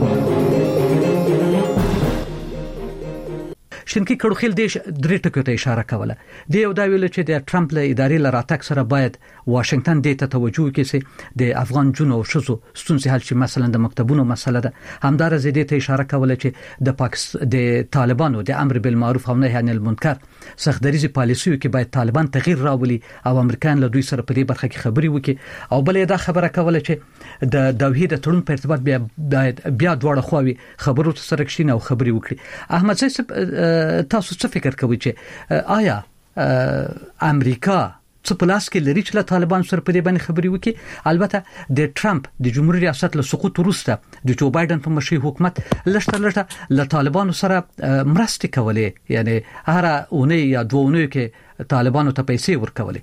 شینکی کډوخیل د درې ټکو ته اشاره کوله. د یو دا ویل چې د ټرمپ له ادارې لراتک سره باید واشنگټن د ته توجه وکړي د افغان جنو او شزو ستونزې حل شي مثلا د مکتبونو مسله ده. همدار زیاده ته اشاره کوله چې د پاکستان د طالبانو د امر بالمعروف او نهي عن المنکر سختدریزي پالیسیو کې باید طالبان تغییر راولي او امریکایان له دوی سره په دې برخه کې خبري وکړي او بلې دا خبره کوله چې د دوی د تړون په ارتباط بیا بیا دواړه خواوي خبرو سره کښینه او خبري وکړي. احمد صاحب تاسو څه فکر کوئ چې آیا امریکا څه پلاس کې لري چې له طالبان سره په دې باندې خبري وکړي. البته د ټرمپ د جمهوریت ریاست له سقوط وروسته د جو بایدن په مشرۍ حکومت لښته لښته له طالبانو سره مرستې کولې، یعنی هر اونۍ یا دوه اونۍ کې طالبانو ته پیسې ورکولې.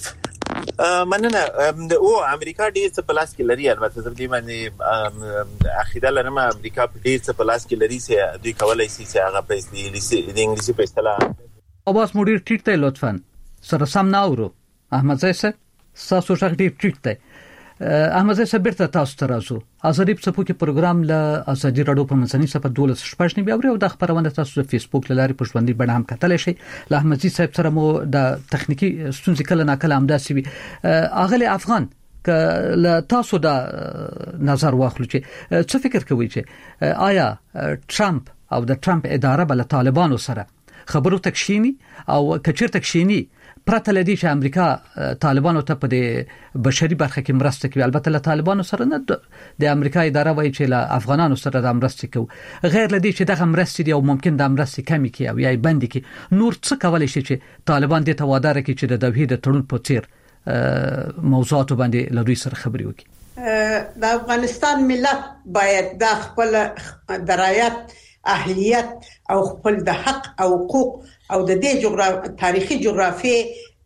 مننه. او امریکا ډیر څه پلاس کې لري، البته زه دې باندې اخیدا لرم امریکا په ډیر څه پلاس کې لري چې دوی کولای شي چې هغه پیسې د انګلیسي په اصطلاح اواز مدیر ټیټ دی، لطفا سره سم ناورو. احمد زئی صاحب تاسو څنګه ډیر ټیټ دی. احمد زئی صاحب بیرته تاسو ته راځو. ازادي په څپو کې پروګرام له ازادي رادیو په منځنۍ صفحه دولس شپږ نه بیا او د خبرونه تاسو په فیسبوک لاري په ژوندۍ بڼه هم کتلی شئ. له احمد زئی صاحب سره مو د تخنیکی ستونزې کله ناکله هم داسې وي. اغلی افغان ک له تاسو د نظر واخلو چې څه فکر کوئ چې آیا ټرمپ او د ټرمپ اداره بل طالبانو سره خبرو تکشینی او کچیر تکشینی پرته لدی چې امریکا طالبانو ته په بشري برخه کې مرسته کوي؟ البته له طالبانو سره نه، د امریکا اداره وایي چې له افغانانو سره د مرسته کوي. غیر لدی چې دغه مرسته دی او ممکن د مرسته کمی کوي او یا بند کوي، نور څه کولای شي چې طالبان د توادر کې چې د دوی د تړون په تیر موضوعات باندې له دوی سره خبري وکړي؟ د افغانستان ملت باید د خپل درایت، اهلیت او خپل د حق او حقوق او د دې جغرافي تاریخي جغرافي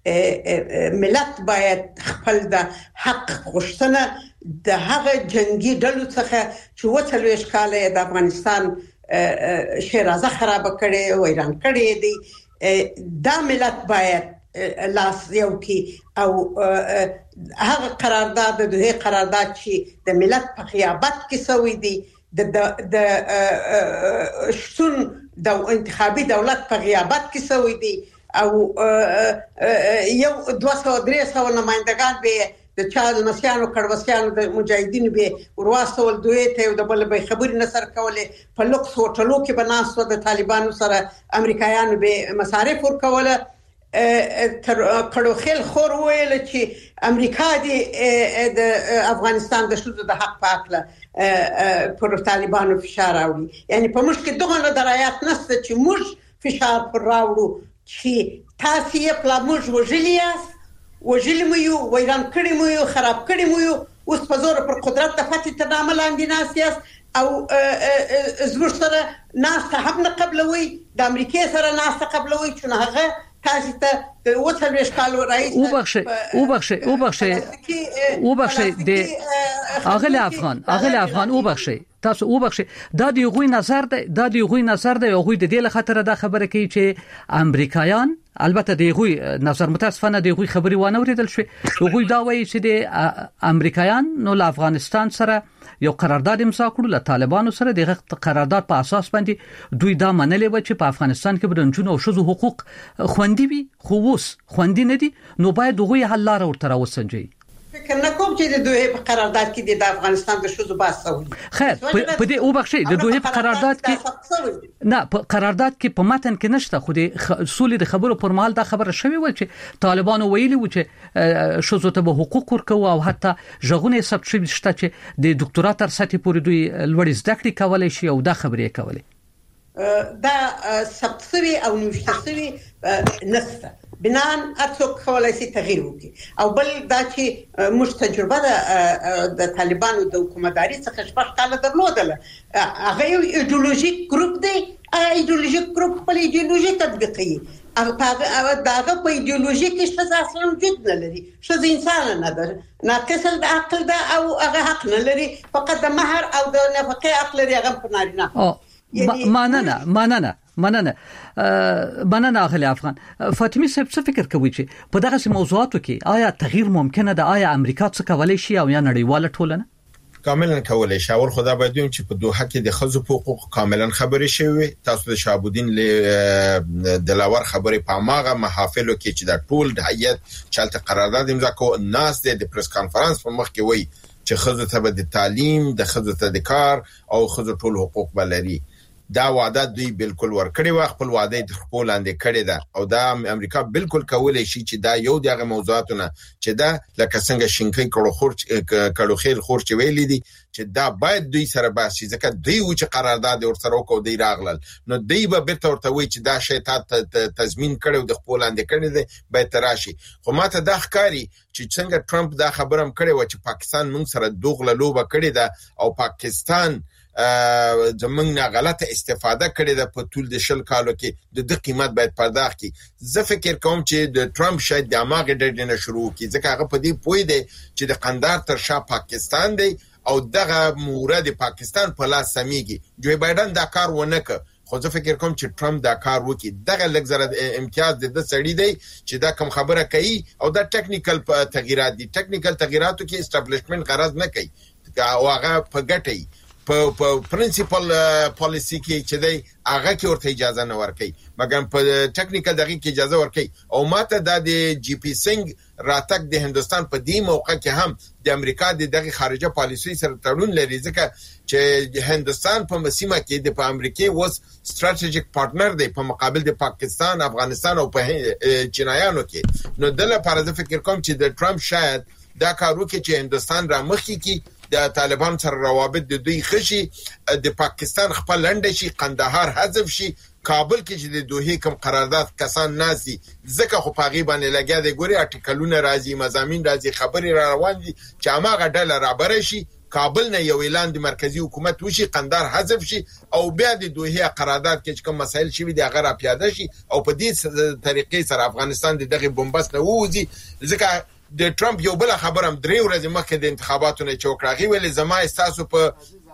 ملت باید خپل د حق غوښتنه د هغه جنگي ډلو څخه چې وڅلويش کاله د افغانستان شیرازه خراب کړي او ایران کړي دي، دا ملت باید لاس یو کی او هغه قرارداد د دوه قرارداد چې د ملت په غیابت کې سوي دي، د د شتون د انتخابي دولت په غیابت کې سوي دي او یو دوه سوه درې سوه نمائندگان به د چال نسیانو کډوسیانو د مجاهدینو به ورواستول دوی ته د بل به خبري نصر کوله په لوکس هوټلو کې بناسو د طالبانو سره امریکایانو به مصارف ورکوله. کړو خل خور ویل چې امریکا دی د افغانستان د شذ د حق پاکله پر طالبانو فشار راوړي، یعنی په مشکل دغه درایات نشته چې موږ فشار پر راوړو چې تاسو یې پلاموج وجلیاس وجلی مو یو ویران کړی مو یو خراب کړی مو یو اوس په زور پر قدرت د فتح تنامه لاندې ناسیاس او زموږ سره ناس هم نه قبلوي، د امریکای سره ناس قبلوي چې هغه تاسو ته د وڅلويش کالو رئیس او بخښه او بخښه او بخښه او بخښه د اغلی افغان اغلی افغان او بخښه تاسو او بخښه دا دی غوي نظر دی دا دی غوي نظر دی غوي د دې لخطر دا خبره کوي چې امریکایان البته دی غوي نظر متاسفانه دی غوي خبري وانه ورېدل شو. غوي دا وایي چې د امریکایان نو له افغانستان سره یو قرارداد امضا کړو، له طالبانو سره دغه قرارداد په اساس باندې دوی دا منلې و چې په افغانستان کې برنجونو او شذو حقوق خوندي وي، خو اوس خوندي نه دي، نو باید دغه حل لار ورته راوسنجي. فکر نه کوم چې د دوی په قرارداد کې د افغانستان د شذو باسه وي. خیر په دې او بخښي د دوی په قرارداد کې نه، په قرارداد کې په متن کې نشته، خو د اصول د خبرو پر مهال دا خبره شوی و چې طالبانو ویلي و چې شذو ته به حقوق ورکو او حتی ژغونه ثبت شوی شته چې د ډاکټرا تر سطح پورې دوی لوړ زده کړې کولای شي او دا خبرې کولای. دا ثبت شوی او نوشته شوی نشته، بنان اتوک کولای شي تغییر وکړي. او بل دا چې موږ تجربه د طالبانو د حکومتداري څخه شپږ کاله درلودله، هغه یو ایدئولوژیک ګروپ دی، ایدئولوژیک ګروپ خپل ایدئولوژي تطبیقوي، داغه په ایدئولوژي کې څه اصلا وجود نه لري، څه انسان نه ده، ناقص د عقل ده او هغه حق نه لري، فقط د مہر او د نفقه عقل لري هغه په نارینه. مننه مننه مننه مننه اغلی افغان. فاطمه صاحب څه فکر کوي چې په دغه موضوعاتو کې آیا تغییر ممکنه ده؟ آیا امریکا څه کولای شي او یا نړیواله ټولنه؟ کاملا کولای شي. اول خدا باید چې په دوحه کې د خزو حقوق کاملا خبرې شوی، تاسو د شعبودین له دلاور خبرې په ماغه محافلو کې چې د ټول د هیئت چلته قرارداد امضا کو ناس د پریس کانفرنس په مخ کې وای چې خزو ته د تعلیم، د خزو ته د کار او خزو ټول حقوق بلري. دا وعده دوی بالکل ورکړي و خپل وعده د خپل لاندې کړي ده او دا امریکا بالکل کولای شي چې دا یو دغه موضوعاتونه چې دا لکه څنګه شینکې کړو خورچ کړو خیر خورچ ویلې دي چې دا باید دوی سره باسي ځکه دوی و چې قرارداد ورسره وکړو دی راغلل نو دوی به بیرته ورته وي چې دا شی ته تضمین کړو د خپل لاندې کړي دي به تراشي خو ماته دا ښکاری چې څنګه ټرمپ دا خبرم کړي و چې پاکستان موږ سره دوغله لوبه کړي ده او پاکستان زمونږ نه غلطه استفاده کړې ده په ټول د شل کالو کې د د قیمت باید پرداخت کی زه فکر کوم چې د ټرمپ شاید د اماغه ډډ نه شروع کی ځکه هغه په دې پوي دی چې د قندار تر شا پاکستان دی او دغه مورد پاکستان په لاس سميږي جو بایدن دا کار ونه ک خو زه فکر کوم چې ټرمپ دا کار وکړي دغه لګزره امتیاز د سړی دی چې دا کوم خبره کوي او دا ټیکنیکل تغیرات دي ټیکنیکل تغیراتو کې اسټابلیشمنت غرض نه کوي او هغه په ګټي په په پرنسپل پالیسی کې چې دی هغه کې ورته اجازه نه ورکړي مګر په ټیکنیکل دغه کې اجازه ورکړي او ماته د جی پی سنگ راتګ د هندستان په دې موقع کې هم د امریکا د دغه خارجه پالیسی سره تړون لري ځکه چې هندستان په مسیمه کې د په امریکای وس ستراتیژیک پارټنر دی په مقابل د پاکستان افغانستان او په چینایانو کې نو د لپاره زه فکر کوم چې د ټرمپ شاید دا کارو کې چې هندستان را مخکې کی د طالبان سره روابط د دوی خشي د پاکستان خپل لنډ شي قندهار حذف شي کابل کې چې د دوه کوم قرارداد کسان ناسي ځکه خو پاغي باندې لګیا دی ګوري ارټیکلونه راځي مضامین راځي خبري را روان دي چې هغه ډله را بره شي کابل نه یو اعلان د مرکزی حکومت وشي قندهار حذف شي او بیا د دوه قرارداد کې کوم مسایل شي د هغه را پیاده شي او په دې طریقې سره افغانستان د دغه بمبست نه ووزي ځکه د ټرمپ یو بل خبرم درې ورځې مخکې د انتخاباتو نه چوکراغي ویلې زما استاسو په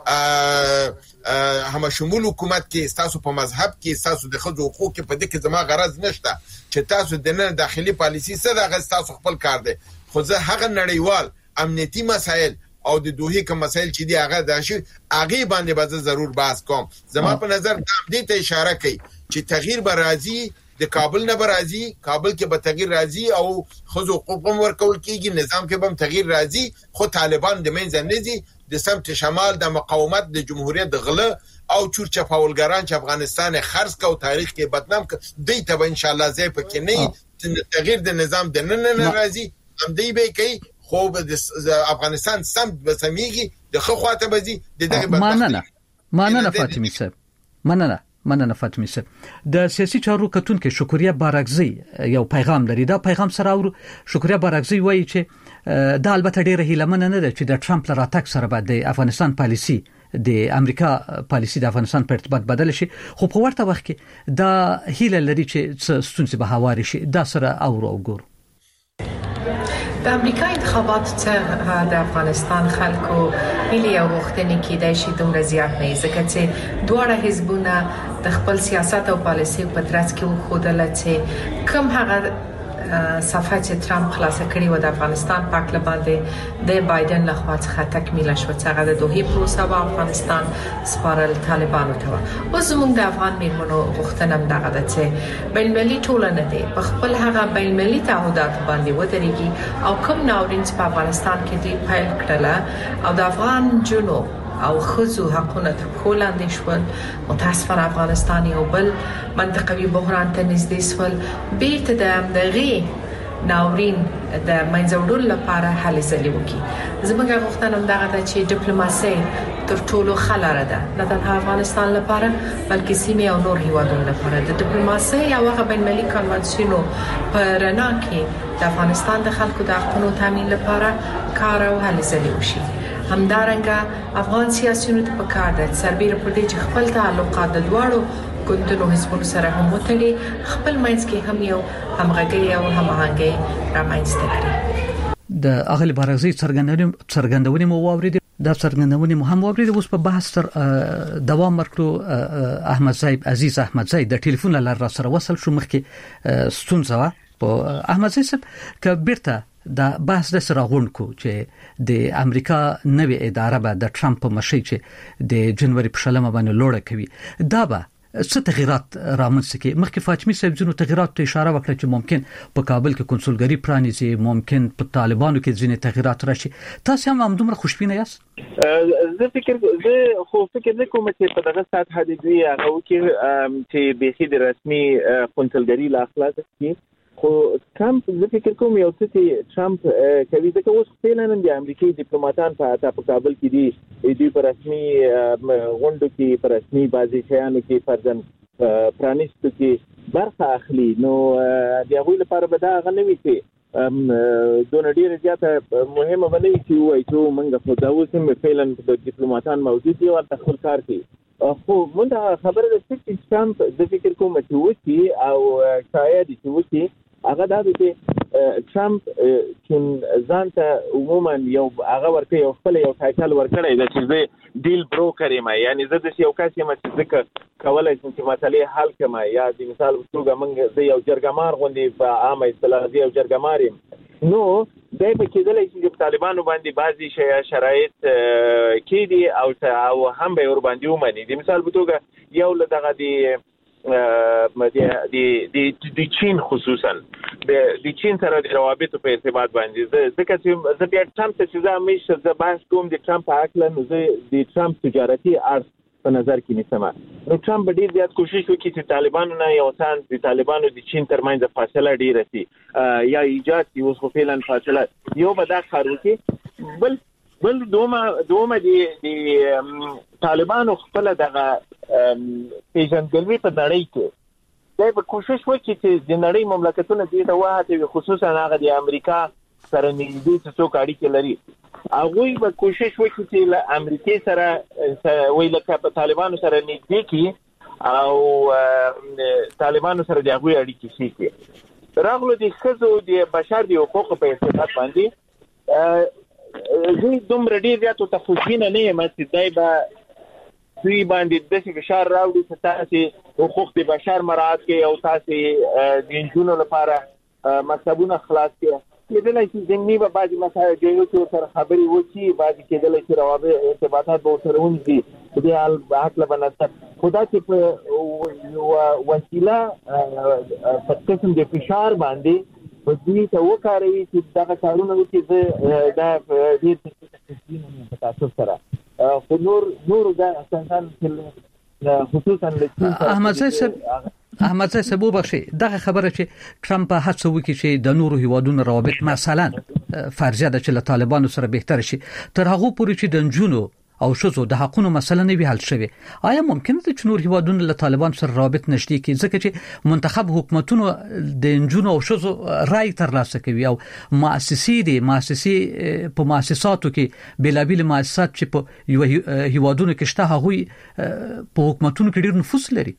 هم شمول حکومت کې استاسو په مذهب کې استاسو د خځو حقوق په دې کې زما غرض نشته چې تاسو د نن داخلي پالیسی سره غو استاسو خپل کار دی خو زه هغه نړیوال امنیتي مسایل او د دوه کوم مسایل چې دی هغه د شي هغه باندې به ضرور بحث کوم زما په نظر دې ته اشاره کوي چې تغییر به راځي د کابل نه برازي کابل کې به تغییر راځي او خزو حقوق ورکول کیږي نظام کې به تغییر راځي خو طالبان د منځ نه دي د سمت شمال د مقاومت د جمهوریت د غله او چورچپاولګران چې افغانستان خرڅ کو تاریخ کې بدنام ک دوی ته ان شاء الله زې پکې نه تغییر د نظام د نن نه راځي هم دی به کوي خو د افغانستان سمت بسميږي د خو خواته بزي د دغه مننه مننه فاطمه صاحب مننه مننه فاطمه صاحب د سیاسي چارو کتونکو شکریا بارکزی یو پیغام لري دا پیغام سره او شکریا بارکزی وایي چې دا البته ډیره هیلمنه نه ده چې د ټرمپ لراتک سره بعد د افغانستان پالیسی د امریکا پالیسی د افغانستان په ارتباط بدل شي خو په ورته وخت کې دا هیله لري چې ستونزې به هواري شي دا سره او وګورو د امریکا انتخابات څخه د افغانستان خلکو هیله او غوښتنې کېدای شي دومره زیات نه ځکه چې دواړه حزبونه د خپل سیاست او پالیسي په ترڅ کې وښودل چې کوم هغه صفحه چې ټرمپ خلاص کړی و د افغانستان پاک لباندې د بایدن لخوا څخه تکمیل شو چې هغه د دوه پروسه و افغانستان سپارل طالبانو ته و زموږ د افغان میرمنو غوښتنه دغه ده چې بین‌المللي ټولنه دې په خپل هغه بین‌المللي تعهدات باندې ودرېږي او کوم ناورین په افغانستان کې دی پیل کړل او د افغان جنو او خزو حقونه تر کولاندې شول متاسفانه افغانستان یو بل منطقوي بحران ته نږدې شول بیرته د امدغه ناورین د منځوړل لپاره هلې ځلې وکړي زموږ غوښتنه دغه ده چې ډیپلوماسي تر ټولو خلاره ده نه تنها افغانستان لپاره بلکې سیمه او نور هیوادونو لپاره د ډیپلوماسي او هغه بین‌المللي کنوانسیونو پر رڼا کې د افغانستان د خلکو د حقوقو تامین لپاره کار او هلې ځلې وشي همدارنګه افغان سیاسيونو ته پکار ده سربېره پر دې چې خپل تعلقات د دواړو ګوندونو حزبونو سره هم وتړي خپل منځ کې هم یو همغږي او هماهنګي رامنځته کړي د اغلی بارغزي څرګندونې څرګندونې مو واورید د څرګندونې مو هم واورید اوس په بحث تر دوام ورکړو احمد صاحب عزیز احمد صاحب د ټلیفون لار را سره وصل شو مخکې ستونزه په احمد صاحب ک بیرته دا بحث د سره غونډ کو چې د امریکا نوې اداره به د ټرمپ په مشي چې د جنوري په شلمه باندې لوړه کوي دا به څه تغیرات رامنځته کړي. مخکې فاطمه صاحب ځینو تغیرات ته اشاره وکړه چې ممکن په کابل کې کنسولګری پرانیزي، ممکن په طالبانو کې ځینې تغیرات راشي. تاسو هم همدومره خوشبینه یاست؟ زه فکر زه خو فکر نکوم چې په دغه سات حدیدي هغه کې چې به د رسمي کنسولګری لا خلاص کړي. خو ټرمپ زه فکر کوم یو څه چې ټرمپ کوي ځکه اوس فعلا د امریکایي ډیپلوماټان په کابل کې دي، دوی په رسمي غونډو کې په رسمي بازي شیانو کې فرضاً پرانیستو کې برخه اخلي. نو د هغوی لپاره به دا غنوي چې دونه ډیره زیاته مهمه بنوي چې وایي چې موږ خو دا اوس هم فعلا د ډیپلوماټان موجود دي او خپل کار کوي. خو موږ خبره ده چې ټرمپ د فکر کوم چې وتی او شاید چې وتی هغه دا چې ټرمپ چې ځان ته عموما یو هغه ورته یو خپل یو ټایټل ورکړی دی چې زه ډیل بروکر یم، یعنی زه د یو کس یم چې ځکه کولای شم چې مسلې حل کړم. یا د مثال په توګه موږ زه یو جرګمار غوندې په عامه اصطلاح دی یو جرګمار یم. نو دای په کېدلای شي چې طالبانو باندې بعضي شرایط کې دي او او هم به ور باندې ومني. د مثال په توګه یو له دغه دی د د د چین خصوصا د چین سره د روابط په ارتباط باندې ځکه چې زه بیا ټرمپ ته چې زه همیشه زه بحث کوم د ټرمپ عقل نو زه د ټرمپ تجارتي ارز په نظر کې نیسم. نو ټرمپ ډیر زیات کوشش وکړي چې طالبانو نه یو څان د طالبانو د چین ترمنځ فاصله ډیره شي یا ایجاد شي. اوس خو فعلا فاصله یو به دا کار وکړي. بل بل دومره دومره د طالبانو خپل دغه پیژندګلوي په نړۍ کې دا به کوشش وکړي چې د نړۍ مملکتونه دې ته وهڅوي، خصوصا هغه د امریکا سره نږدې چې څوک اړیکې لري هغوی به کوشش وکړي چې له امریکای سره وایي لکه په طالبانو سره نږدې کړي او طالبانو سره د هغوی اړیکې شي کړي. راغلو د ښځو د بشر د حقوقو په ارتباط باندې زه دومره ډېر زیات ورته خوشبینه نه یم چې دی به دوی باندې داسې فشار راوړي چې تاسې حقوق د بشر مراعات کړئ او تاسې د نجونو لپاره مکتبونه خلاص کړئ. کېدلای شي ضمني به بعضې مسایل جوړو چې ورسره خبرې وشي، بعضې کېدلای شي روابط ارتباطات به ورسره ونیسي په دې حال هکله به نظر. خو دا چې په وسیله په قسم د فشار باندې په دې ته وکاروي چې دغه کارونه وکړي، زه دا ډېر په تاسو سره خو نور نور دا اساساً خصوصا احمد صاحب احمد صاحب وبخښي دغه خبره چې ټرمپ هڅه وکړي چې د نورو هیوادونو روابط مثلا فرضیه ده چې له طالبانو سره بهتر شي، تر هغه پورې چې د نجونو او شذو د حقونو مسله نه وي حل شوی. آیا ممکن ده چې نور هیوادونه له طالبان سره رابط نشي کړي ځکه چې منتخب حکومتونو د نجونو او شذو رائے ترلاسه کوي او مؤسسې دي مؤسسې په مؤسساتو کې بلابل مؤسسات چې په یو هیوادونو کې شته هغه په حکومتونو کې ډیر نفوذ لري؟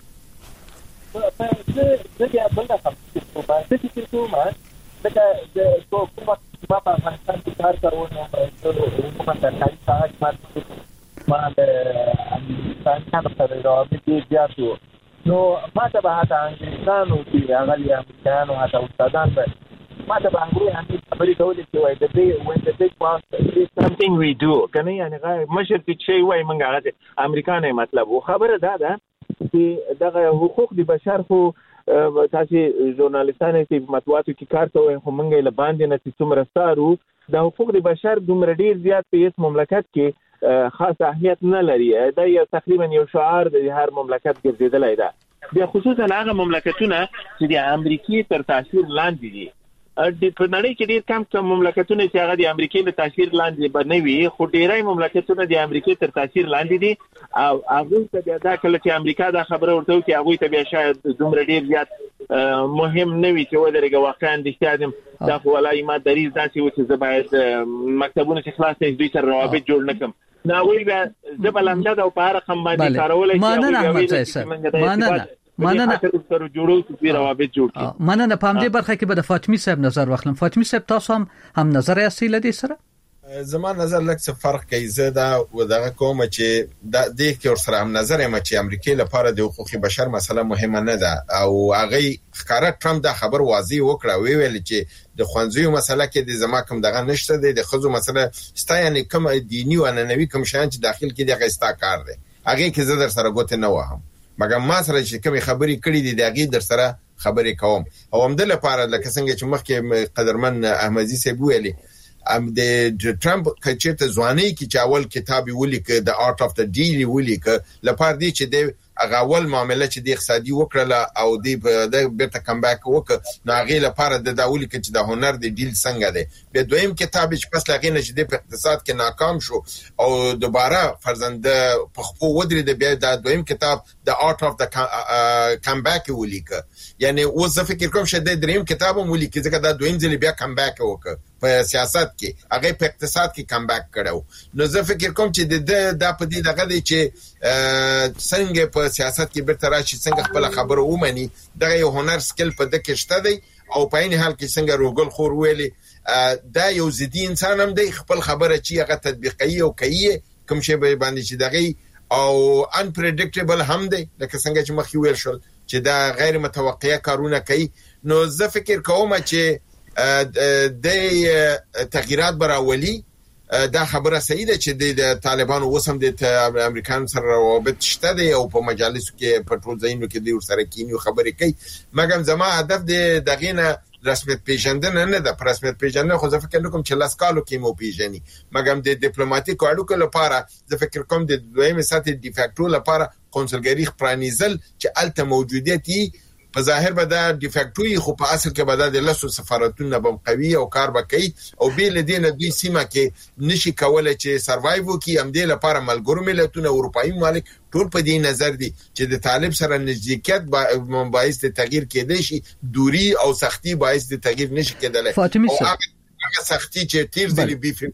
زه بیا بل خبرې کوم چې کومه دا د حکومت ما په افغانستان کې کار کاوه نو حکومت د کاري ساحه ما د امریکایانو سره روابط زیات وو. نو ما ته به هغه انګلیسانو چې هغه د امریکایانو هغه استادان به ما ته به انګلیسي خبرې کولې چې وایي د دې وایي د دې پاس is something we do کنه یعنی مشر چې شی وایي موږ هغه امریکانه مطلب و. خبره دا ده چې دغه حقوق د بشر خو تاسو ژورنالیستانو چې مطبوعاتو کې کار کوي خو موږ له باندې نه چې څومره ستارو د حقوق د بشر دومره ډیر زیات په هیڅ مملکت کې خاص اهمیت نه لري. دا یو تقریبا یو شعار د هر مملکت ګرځیدلی ده، بیا خصوصا هغه مملکتونه چې د امریکای تر تاثیر لاندې دي. په نړۍ کې ډیر کم کم مملکتونه چې هغه د امریکای له تاثیر لاندې بنوي، خو ډیرای مملکتونه د امریکای تر تاثیر لاندې دي او هغه ته بیا دا کله چې امریکا دا خبره ورته کوي هغه ته بیا شاید دومره ډیر زیات مهم نه وي چې ودرېږي واقعا د احتیاجم دا خو ولای ما دریز داسې و چې زه باید مکتبونه چې خلاص نه دوی سره روابط جوړ نکم. نه وی بیا زه بلنده او په هر رقم باندې کارولای شي. مانه احمد صاحب مانه مننه سره جوړو چې روابط جوړ کړي. مننه په دې برخه کې به د فاطمه صاحب نظر واخلم. فاطمه صاحب تاسو هم هم نظر یاستئ لدی سره؟ زمان نظر لکه څه فرق کوي. زه دا ودغه کوم چې د دې کې ور سره هم نظر یم چې امریکای لپاره د حقوقي بشر مسله مهمه نه ده او هغه ښکارا ټرمپ دا خبر واضح وکړه وی ویل چې د خوانزیو مسله کې د زما کوم دغه نشته د خزو مسله ستا یعنی کوم دینی او ننوي کوم شان چې داخل کې دغه استا کار دی هغه کې زه در سره ګوت نه وهم. مګر ما سره چې کوم خبرې کړې دي دغه در سره خبرې کوم او هم د لپاره لکه څنګه چې مخکې قدرمن احمدي صاحب ویلي ام د ټرمپ کچته ځواني کې چاول کتاب ولیک د آرت اف د ډیل ولیک لپاره دي چې د اغاول معاملې چې د اقتصادي وکړه او د بیرته کم بیک وک ناغې لپاره د داولي کې چې د هنر د ډیل څنګه دی به دویم کتاب چې پس لغې نه چې د اقتصاد کې ناکام شو او دوباره فرزند په خپل ودرې د بیا د دویم کتاب د آرت اف د کم بیک ولیک یعنی اوس زه فکر کوم چې د دریم کتاب هم ولیک ځکه دا دویم ځل بیا کم بیک وک په سیاست کې هغه په اقتصاد کې کم بیک کړو نو زه فکر کوم چې د د په دې دغه دی چې څنګه په سیاست کې بیرته راشي څنګه خپل خبره ومني دغه یو هنر سکل په دکې شته دی او په عین حال کې څنګه روګل خور ویلي دا یو ضدي انسان هم دی خپل خبره چې هغه تطبیقي او کوي کوم شی به باندې چې دغه او unpredictable هم دی لکه څنګه چې مخکې ویل شول چې دا غیر متوقعه کارونه کوي نو زه فکر کوم چې د تغییرات براولي دا خبره صحیح ده چې د طالبانو وسم د امریکایانو سره روابط شته دی او په مجالسو کې په ټول ځایونو کې د سره کینیو خبرې کوي مګر زما هدف د دغه نه رسمیت پیژندنه نه ده رسمیت پیژندنه خو زه فکر کوم چې لاس کالو کې مو پیژني مګر د ډیپلوماټیک اړیکو لپاره زه فکر کوم د دویمه سطح ډیفاکټو لپاره قونسلګری پرانیزل چې الته موجودیت په ظاهر به دا ډیفاکټوي خو په اصل کې به دا د لاسو سفارتونه بم قوي او کار وکړي او بیل دین د سیمه کې نشي کولای چې سروایو کی هم د لپاره ملګرو ملتونو اروپאי مالک ټول په دې نظر دي چې د طالب سره نزدېکت باعث د تغییر کېدای شي دوری او سختی باعث د تغییر نشي کېدلی او هغه سختی چې تیر ځلې بیفیم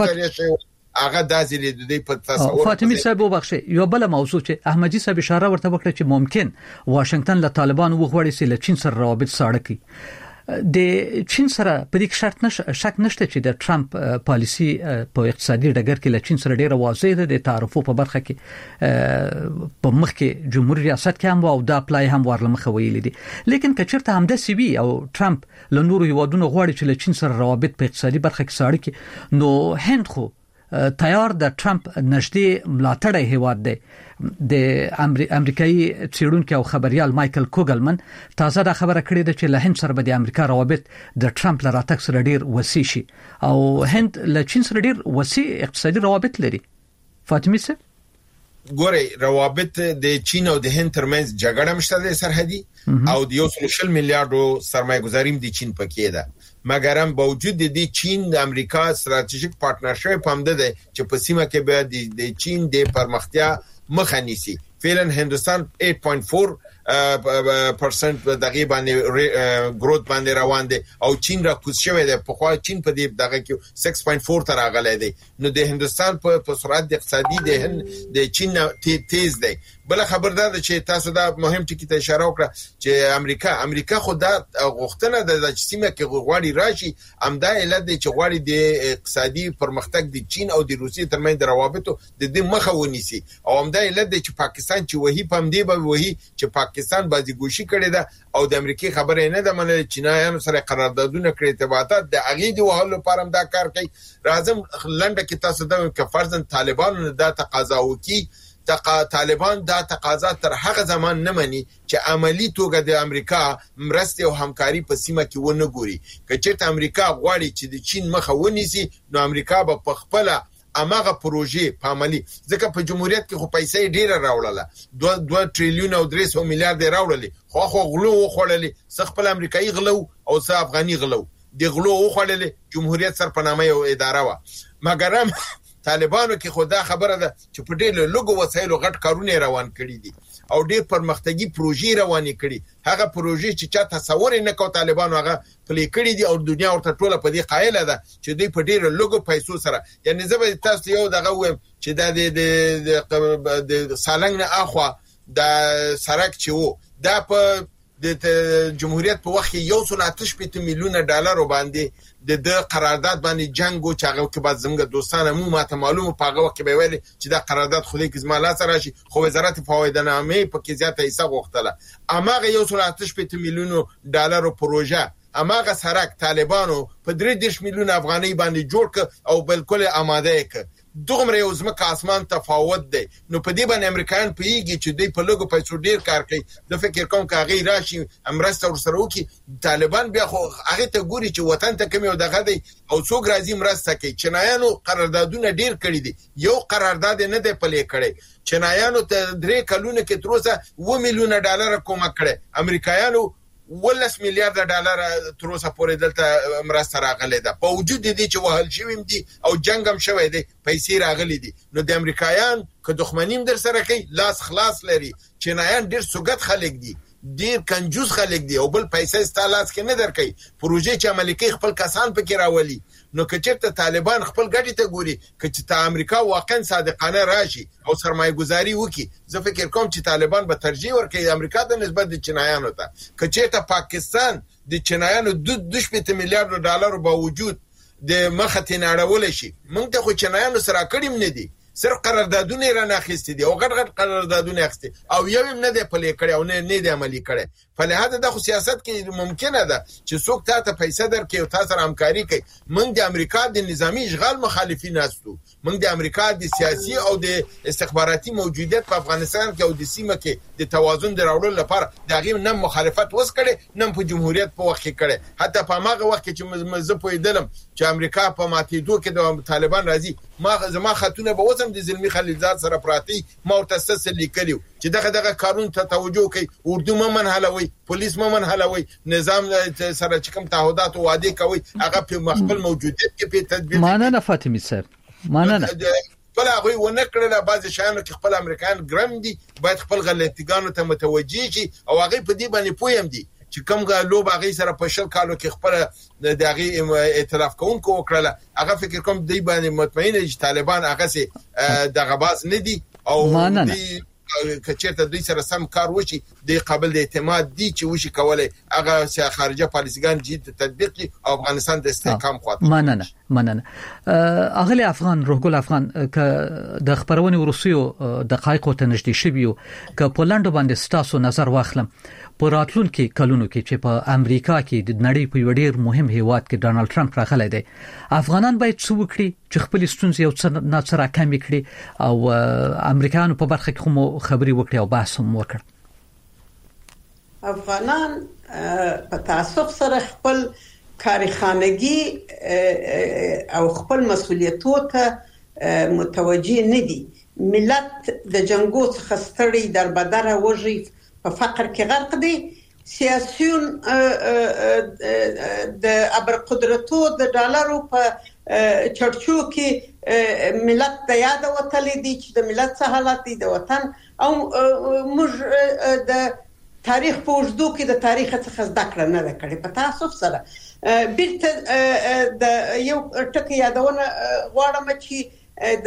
هغه داسې لیدې په تصور فاطمی صاحب وبخښه یو بل موضوع چې احمدي صاحب اشاره ورته وکړه چې ممکن واشنگټن له طالبان وغوړي چې له چین سره روابط ساړه کړي د چین سره په دې شرط نشه شک نشته چې د ټرمپ پالیسی په اقتصادي ډګر کې له چین سره ډیره واضح ده د تعرفو په برخه کې په مخ کې جمهوریت ریاست کې هم او دا پلای هم ورلمخه ویل دي لیکن کچرته هم د سی بي او ټرمپ له نورو هیوادونو غواړي چې له چین سره روابط په اقتصادي برخه کې ساړه کړي نو هند خو تیار د ټرمپ نږدې ملاتړی هیواد دی د امریکایي څېړونکو او خبريال مايكل کوګلمن تازه دا خبره کړې ده چې له هند سره د امریکا روابط د ټرمپ لپاره تک سره ډیر وسیع شي او هند له چین سره ډیر وسیع اقتصادي روابط لري فاطمی سه ګوري روابط د چین او د هند ترمنځ جګړه مشته ده سرحدي او د یو سل میلیارډو سرمایه‌ګزاري د چین پکې ده مګر هم باوجود د دې چین د امریکا ستراتیژیک پارتنرشپ هم ده چې په سیمه کې به د چین د پرمختیا مخه نیسي فعلا هندستان eight point four پرسنت دغه باندې گروث باندې روان دي او چین را کوز شوی دی په خوا چین په دې دغه کې six point four تر راغلی دی نو د هندستان په سرعت د اقتصادي د هند د چین تیز دی بل خبردار چې تاسو دا مهم ټکی ته اشاره وکړه چې امریکا امریکا خو دا غوښتنه د سیمه کې غواړي راشي امدا علت دی چې غواړي د اقتصادي پرمختګ د چین او د روسیې ترمنځ د روابطو د دې مخه ونیسي او امدا علت دی چې پاکستان چې وਹੀ پم دی به وਹੀ چې پاکستان بازی ګوشي کړي ده او د امریکای خبره نه ده منل چینایانو سره قراردادونه کړی ارتباطات د اغې دی وهلو لپاره دا کار کوي راځم لنډه کې تاسو د کفرزن طالبانو د تقاضا وکي تقا طالبان دا تقاضا تر هغه زمان نه مني چې عملی توګه د امریکا مرسته او همکاري په سیمه کې ونه ګوري کچېرته امریکا غواړي چې د چین مخه ونیسي نو امریکا به په خپل اماغه پروژې په عملی ځکه په جمهوریت کې خو پیسې ډیره راوړله دوه ټریلیون او درې سوه میلیارډ راوړلې خو خو غلو وخوړلې څخه خپل امریکایي غلو او څخه افغاني غلو د غلو وخوړلې جمهوریت سرپنامه او اداره وا مګر هم طالبانو کې خدا خبره ده چې په ډېر لوګو وسایلو غټ کارونه روان کړي دي او ډېر پرمختګي پروژې روانې کړي هغه پروژې چې چا تصور نه کو طالبانو هغه پلي کړي دي او دنیا ورته ټوله په دې قایله ده چې دوی په ډېر لوګو پیسو سره یعنی زه به تاسو یو دغه وایم چې د د سالنګ نه اخوا د سرک چې وو دا په د جمهوریت په وخت یو سل اته شپږ میلیونه ډالر باندې د د قرارداد باندې جنگ او چاغه کې بعد زموږ دوستانه مو ماته معلومه پاغه وخت به ویل چې دا قرارداد خو دې کې زما لا سره شي خو وزارت فوایده نامه په کې زیاته حصہ غوښتله اماغه یو سل اته شپږ میلیونه ډالر پروژه اماغه سرک طالبانو په درې دیرش میلیونه افغانۍ باندې جوړ ک او بالکل آماده ک دومره یو ځمکه اسمان تفاوت دی. نو په دې باندې امریکایان پیږي چې دوی په لګو پیسو ډیر کار کوي. د فکر کوم چې هغه راشي امرسته ورسره وکي طالبان بیا خو هغه ته ګوري چې وطن ته کوم یو دغه دی او څوک راځي مرسته کوي. چینایانو قراردادونه ډیر کړی دي. یو قرارداد نه دی پلي کړی. چینایانو ته درې کلونه کې تر اوسه و میلیونه ډالر کومک کړي. امریکایانو ولس میلیارډ ډالر تر اوسه پورې دلته مرسته راغلې ده. په وجود دي چې وهل شویم دي او جنگ هم شوی دی پیسې راغلي دي. نو د امریکایان که دښمنیم در سره کوي لاس خلاص لري. چینایان ډیر سوګت خلک دي ډیر کنجوس خلک دي او بل پیسې ستالاس کې نه درکې. پروژې چې عملي کوي خپل کسان پکې راولي. نو که چېرته طالبان خپل ګټې ته ګوري که چې ته امریکا واقعا صادقانه راشي او سرمایه گذاري وکي زه فکر کوم چې طالبان به ترجیح ورکړي امریکا ته نسبت د چینایانو ته. که چېرته پاکستان د چینایانو د شپږ میلیارډ ډالر باوجود د مخه ته نړول شي موږ ته خو چینایانو سره کړیم نه دي. صرف قراردادونه را ناخسته دي او غټ غټ قراردادونه اخسته او یو هم نه دی پلي کړی او نه نه دی عملي کړی. په لحاظ د سیاست کې ممکنه ده چې څوک تاسو پیسې درکې او تاسو سره همکاري کوي. موږ د امریکا د نظامی اشغال مخالفین استو. موږ د امریکا د سیاسي او د استخباراتي موجودیت په افغانستان کې او د سیمه کې د توازن دراوړلو لپاره دغه نه مخالفت وسکړي نه په جمهوریت په وخت کې کړي. حتی په هغه وخت کې چې مزه پویدلم چې امریکا په ماتېدو کې د طالبان راځي ما زما خاتونه به وسم د زلمی خلیلزاد سره پراتی ما ورته څه لیکلیو چې دغه دغه قانون ته توجه کوي. اردو ممن حلوي پولیس ممن حلوي نظام سره چې کوم تعهدات او وعده کوي هغه په مخبل موجودیت کې په تدبیر. ماننه فاطمی صاحب ماننه خپل هغه ونه کړل. بعض شیانو کې خپل امریکایان ګرم دي باید خپل غلطیګانو ته متوجي شي او هغه په دې باندې پویم دي چې کوم لوب هغه سره په شل کالو کې خپل د هغه ائتلاف کوونکو وکړه. هغه فکر کوم دی باندې مطمئن دي چې طالبان هغه سي دغه باز نه دي او دی کچېرته دوی سره سم کار وشي د قابل د اعتماد دي چې وشي کولای هغه خارجه پالیسيګان جدي تطبیق کړي او افغانستان د استحکام خواته. مننه مننه اغلی افغان روحګل افغان ک د خبرونه ورسیو دقایق ته نږدې شویو ک پولند باندې ستاسو نظر واخلم په راتلونکي کلونو کې چې په امریکا کې د نړۍ په ډیر مهم هیواد کې ډانلډ ټرمپ راغلی دی افغانان باید څه وکړي چې خپل ستونزې یو څه نه څه راکمې کړي او امریکایانو په برخه کې هم خبري وکړي او بحث هم وکړي. افغانان په تاسف سره خپل کارخانګي او خپل مسولیتو ته متوجي نه دي. ملت د جنگو څخه ستړي در بدره وږي په فقر کې غرق دي. سیاسيون د ابرقدرتو د ډالرو په چرچو کې ملت ته یاد وتلې دي چې د ملت څه حالت دي د وطن او موږ د تاریخ په اوږدو کې د تاریخ څخه زده کړه نه ده کړې. په تاسو سره بیرته د یو ټکی یادونه غواړم چې د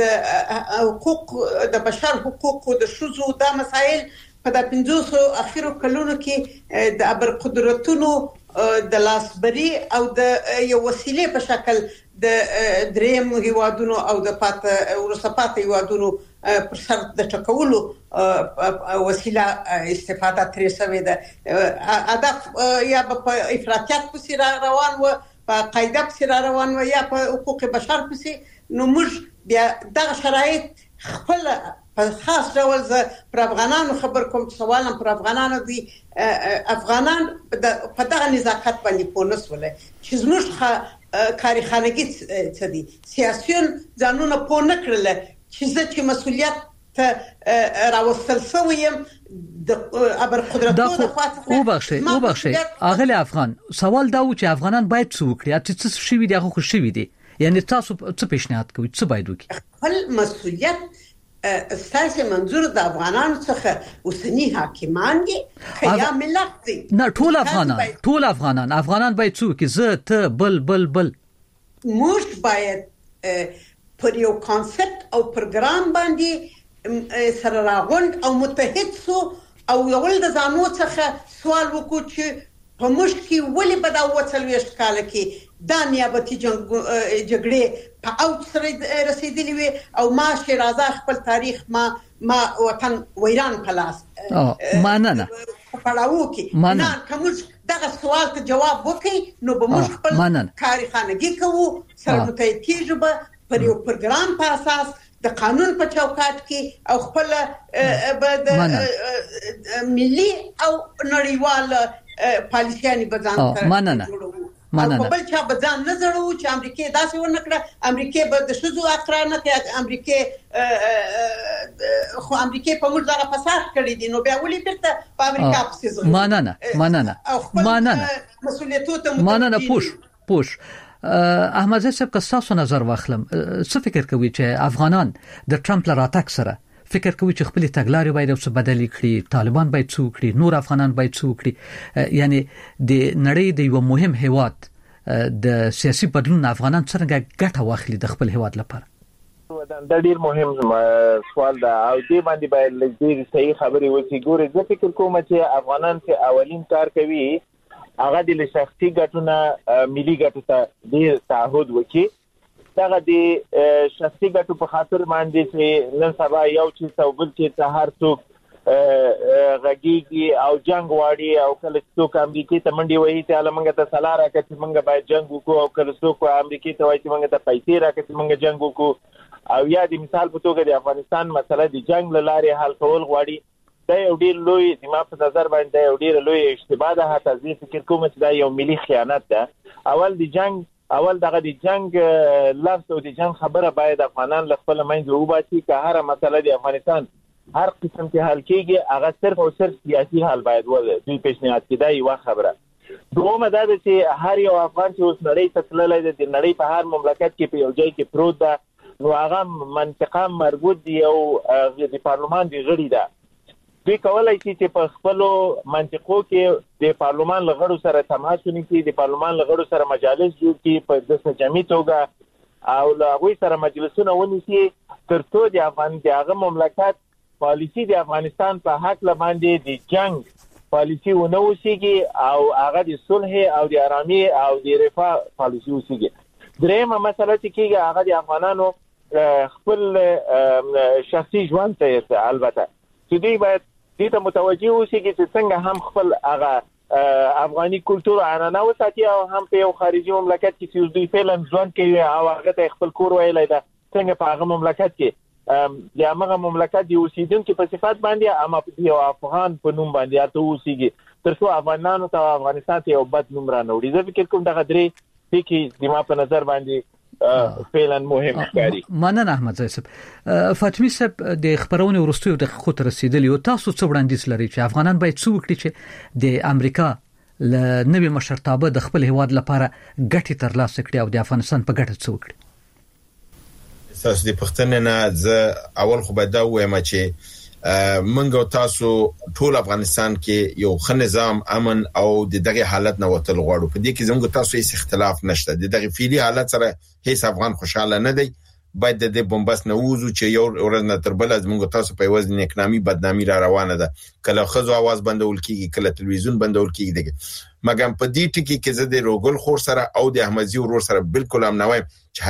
حقوق د بشر حقوق او د شذو د مسائل په د پنځوسو اخیرو کلونو کې د ابرقدرتونو د لاسبري او د یو وسیله په شکل د دریم هیوادونو او د پات ورسپات هیوادونو پر سر د ټکولو وسیله استفاده ترې شوې ده. هدف یا په افراطیت پسې روان و په قاعده پسې روان و یا په حقوق بشر پسې. نو موږ بیا دغه شرایط خپل په خاص ډول زه پر افغانانو خبر کوم چې سوالم پر افغانانو دي. افغانان په دغه نزاکت باندې پونس ولې چې زموږ کارخانګي څه دي سیاسيون ځانونه پون کړل چې زه چې مسولیت ته راوستل سویم د ابرقدرتونو د خاطر او بخښه او بخښه اغلی افغان سوال دا و چې افغانان باید څه وکړي چې څه شي دي هغه خو شي دي یعنی تاسو څه پیشنهاد کوئ څه باید وکړي. خپل مسولیت سیاسي منظور د افغانانو څخه اوسنی حاکمان دي یا ملت دي نه ټول افغانان ټول افغانان افغانان باید څه وکړي زه ته بل بل بل موږ باید پر یو کانسپټ او پروګرام باندې سره راغونډ او متحد سو او یو د ځانو څخه سوال وکړو چې په مشکې ولې به دا وڅلويشت کال کې د نیابتي جګړې په اوج سره رسیدلې وي او ما شیرازه خپل تاریخ ما ما وطن ویران پلاس ماننه پړاو کې نه کوم دغه سوال ته جواب وکړي نو به موږ خپل کارخانګي کوو سره متحد کیږو په پر یو پروګرام په اساس د قانون په چوکاټ کې او خپل د ملي او نړیوال پالیسياني بځان ته مننه مننه په بل چا بځان نه زړو چې امریکا داسې ونکړه امریکا به د شذو اقرانه کې امریکا خو امریکا په موږ دغه فساد کړی دي نو بیا ولې بیرته په امریکا پسې ځو مننه مننه مننه مسؤلیتونه مننه پوش پوش احمد صاحب که تاسو نظر واخلم څه فکر کوي چې افغانان د ټرمپ لراتک سره فکر کوي چې خپل تګلارې باید څه بدلی کړي طالبان باید څه وکړي نور افغانان باید څه وکړي یعنی د نړۍ د یو مهم هیواد د سیاسي بدلون افغانان څنګه ګټه واخلي د خپل هیواد لپاره دا ډیر مهم سوال ده او دې باندې باید لږ صحیح خبرې وسی ګورې زه فکر کوم چې افغانان چې اولین کار کوي هغه د شخصي ګټونو ملي ګټو ته ډیر تعهد وکړي دغه د شخصي ګټو په خاطر باندې چې نن سبا یو چې څوبل چې هر څوک غږیږي او جنگ واړي او کله څوک امریکای ته منډي وایي چې لمنګ ته سلا راکړي چې موږ باید جنگ وکړو او کله څوک امریکای ته وایي چې موږ ته پیسې راکړي چې موږ جنگ وکړو او یا د مثال په توګه د افغانستان مسله د جنگ لاره حل کول غواړي دا یو ډیر لوی د ما په نظر باندې یو ډیر لوی اشتباه ده حتی زه فکر کوم چې دا یو ملي خیانت ده اول د جنگ اول دغه د جنگ لفظ او د جنگ خبره باید افغانان خپل منځ وباسي که هر مسله د افغانستان هر قسم کې حل کیږي هغه صرف او صرف سیاسي حل باید ولې دوی پیشنهاد کړي یو خبره دومره دا چې هر یو افغان چې اوس نړۍ ته تللی دی د نړۍ په هر مملکت کې په یو ځای کې پروت ده نو هغه منطقه مربوط دی او د پارلمان دی غړي ده دوی کولای شي چې په خپل منطقو کې د پارلمان لغړو سره تماس ونیسي د پارلمان لغړو سره مجالس جوړ کړي په دغه جمعي توګه او لغوي سره مجلسونه ونیسي ترڅو د افغان دغه مملکت پالیسی د افغانستان په حق لباندې د جنگ پالیسی ونه وسیږي او هغه د صلح او د آرامي او د رفاه پالیسی وسیږي درېمه مسله چې کیږي هغه د افغانانو خپل شخصي ژوند ته البته چې دوی باید دې ته متوجه اوسي چې څنګه هم خپل هغه افغاني کلچر عنعنه وساتي او هم په یو خارجي مملکت کې چې دوی فعلا ځوان کوي او هغه ته خپل کور ویلای دا څنګه په هغه مملکت کې د هغه مملکت دی اوسیدونکو په صفات باندې اما په یو افغان په نوم باندې اته اوسيږي ترڅو افغانانو ته افغانستان ته یو بد نوم را نوړي زه فکر کوم دغه درې فکر د ما په نظر باندې فعلا مهم ښکاري مننه احمد صاحب فاطمی صاحب د خبرونه ورستیو د خو تر رسیدلی او تاسو څو وړاندیز لري چې افغانان باید څو وکړي چې د امریکا ل نوې مشرتابه د خپل هواد لپاره ګټي ترلاسه کړي او د افغانستان په ګټه څو وکړي تاسو د پښتنې نه زه اول خو به دا وایم چې منګو تاسو ټول افغانستان کې یو ښه نظام امن او د دغه حالت نه وتل غواړو په دې کې زموږ تاسو هیڅ اختلاف نشته د دغه فعلی حالت سره هیڅ افغان خوشاله نه دی باید د بمبس نه وځو چې یو ورځ نه تر بل زموږ تاسو په وزن اکونامي بدنامي را روانه ده کله خزو आवाज بندول کیږي کله تلویزیون بندول کیږي مګر په دې ټکی کې زه د روګل خور سره او د احمدزي ورور سره بالکل هم نه وایم چې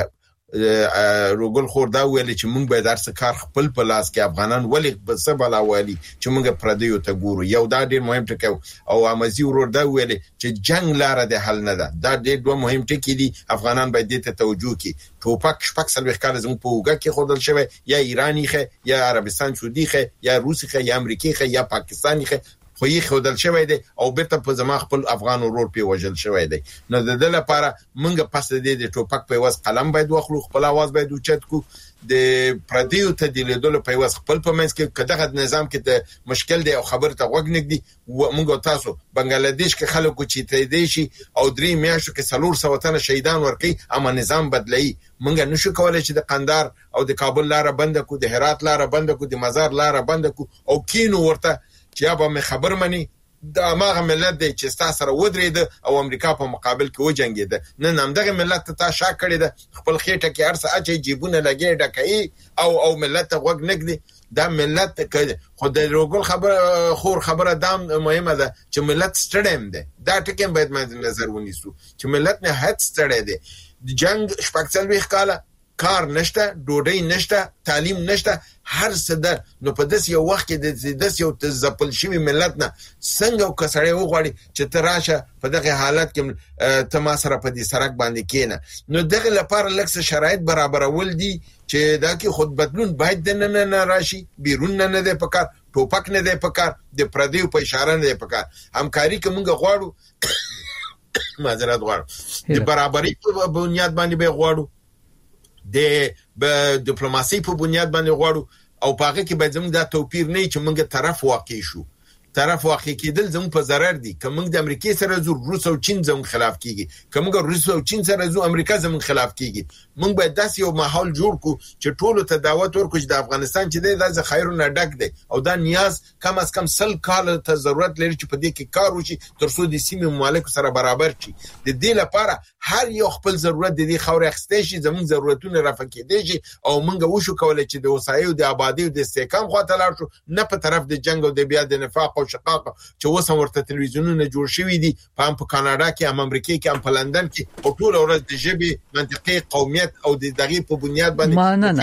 روګل خور دا ویل چې موږ به درس کار خپل په لاس کې افغانان ولې بسه بلا والی چې موږ پردیو ته ګورو یو دا ډیر مهم ټکی او امازي ورور دا ویل چې جنگ لار د حل نه ده دا ډیر دوه مهم ټکی دي افغانان باید دې ته توجه کړي ټوپک شپک سلوي ښکار زموږ په وګه کې خودل شوی یا ایرانی خه یا عربستان سعودي خه یا روسي خه یا امریکای خه یا پاکستاني خه خو یې خودل شوی دی او بیرته په زما خپل افغان ورور په وجل شوی دی نو د دې لپاره موږ پس د دې ټوپک په واس قلم باید واخلو خپل आवाज باید اوچت کو د پردیو ته د لیدلو په واس خپل په منځ کې کداغه نظام کې د مشکل دی او خبر ته وګ نګدي موږ تاسو بنگلاديش کې خلکو چې ته دی شي او درې میاشتو کې څلور سو تنه شهیدان ورکي اما نظام بدلای موږ نشو کولای چې د قندار او د کابل لار بند کو د هرات لار بند کو د مزار لار بند کو او کینو ورته چې به مې خبر مني دا ماغه ملت دی چې تاسو سره ودرید او امریکا په مقابل کې وجنګید نن هم دغه ملت ته شا کړی ده خپل خېټه کې ارسه اچي جيبونه لګي ډکې او او ملت وګ نګدي دا ملت کې خو د روګل خبر خور خبره دام مهمه ده چې ملت ستړم ده دا ټکم باید مې نظر ونیسو چې ملت نه هڅ ستړی دی د جنگ شپږ څلوي ښکاله کار نشته، ډوډۍ نشته، تعلیم نشته، هر څه ده. نو په داس یو وخت کې د داس یو ځپل شوی ملت نه څنګه کسړې وغوړي چې تراشه په دغه حالت کې ته ما سره په دې سرک باندې کېنه. نو دغه لپاره لکه شرایط برابرول دي چې دا کې خود بدلون باید د نن نه راشي، بیرون نه نه پکار، ټوپک نه دی پکار، د پردیو په اشاره نه دی پکار. همکاري کومه غواړو معذرت غواړو د برابرۍ په بنیاد باندې به غواړو، د ډیپلوماسي په بنیاد باندې غواړو، او په هغه کې باید زموږ د توپیر نه چې موږ طرف واقع شو. طرف واقع کېدل زموږ په ضرر دي. که موږ د امریکای سره زو روس او چین زموږ خلاف کیږي، که موږ روس او چین سره زو امریکا زموږ خلاف کیږي. موږ باید داسې یو ماحول جوړ کړو چې ټولو ته دعوت ورکړو چې د افغانستان چې دی د خیرونه ډک دی او دا نیاز کم از کم سل کال ته ضرورت لري چې په دې کې کار وشي ترڅو د سیمې ممالکو سره برابر شي. د دې لپاره هر یو خپل ضرورت د دې خاورې اخستې شي، زموږ ضرورتونه رافع کېدي شي او موږ وشو کولای چې د وسایو د آبادی او د استحکام خواته لاړ شو، نه په طرف د جنگ او د بیا د نفاق او شقاق چې اوس هم ورته تلویزیونونه جوړ شوي دي، په هم په کاناډا کې، هم امریکا کې، هم په لندن کې، او ټول ورځ د ژبې، منطقې، قومیت او د دغه په بنیاد باندې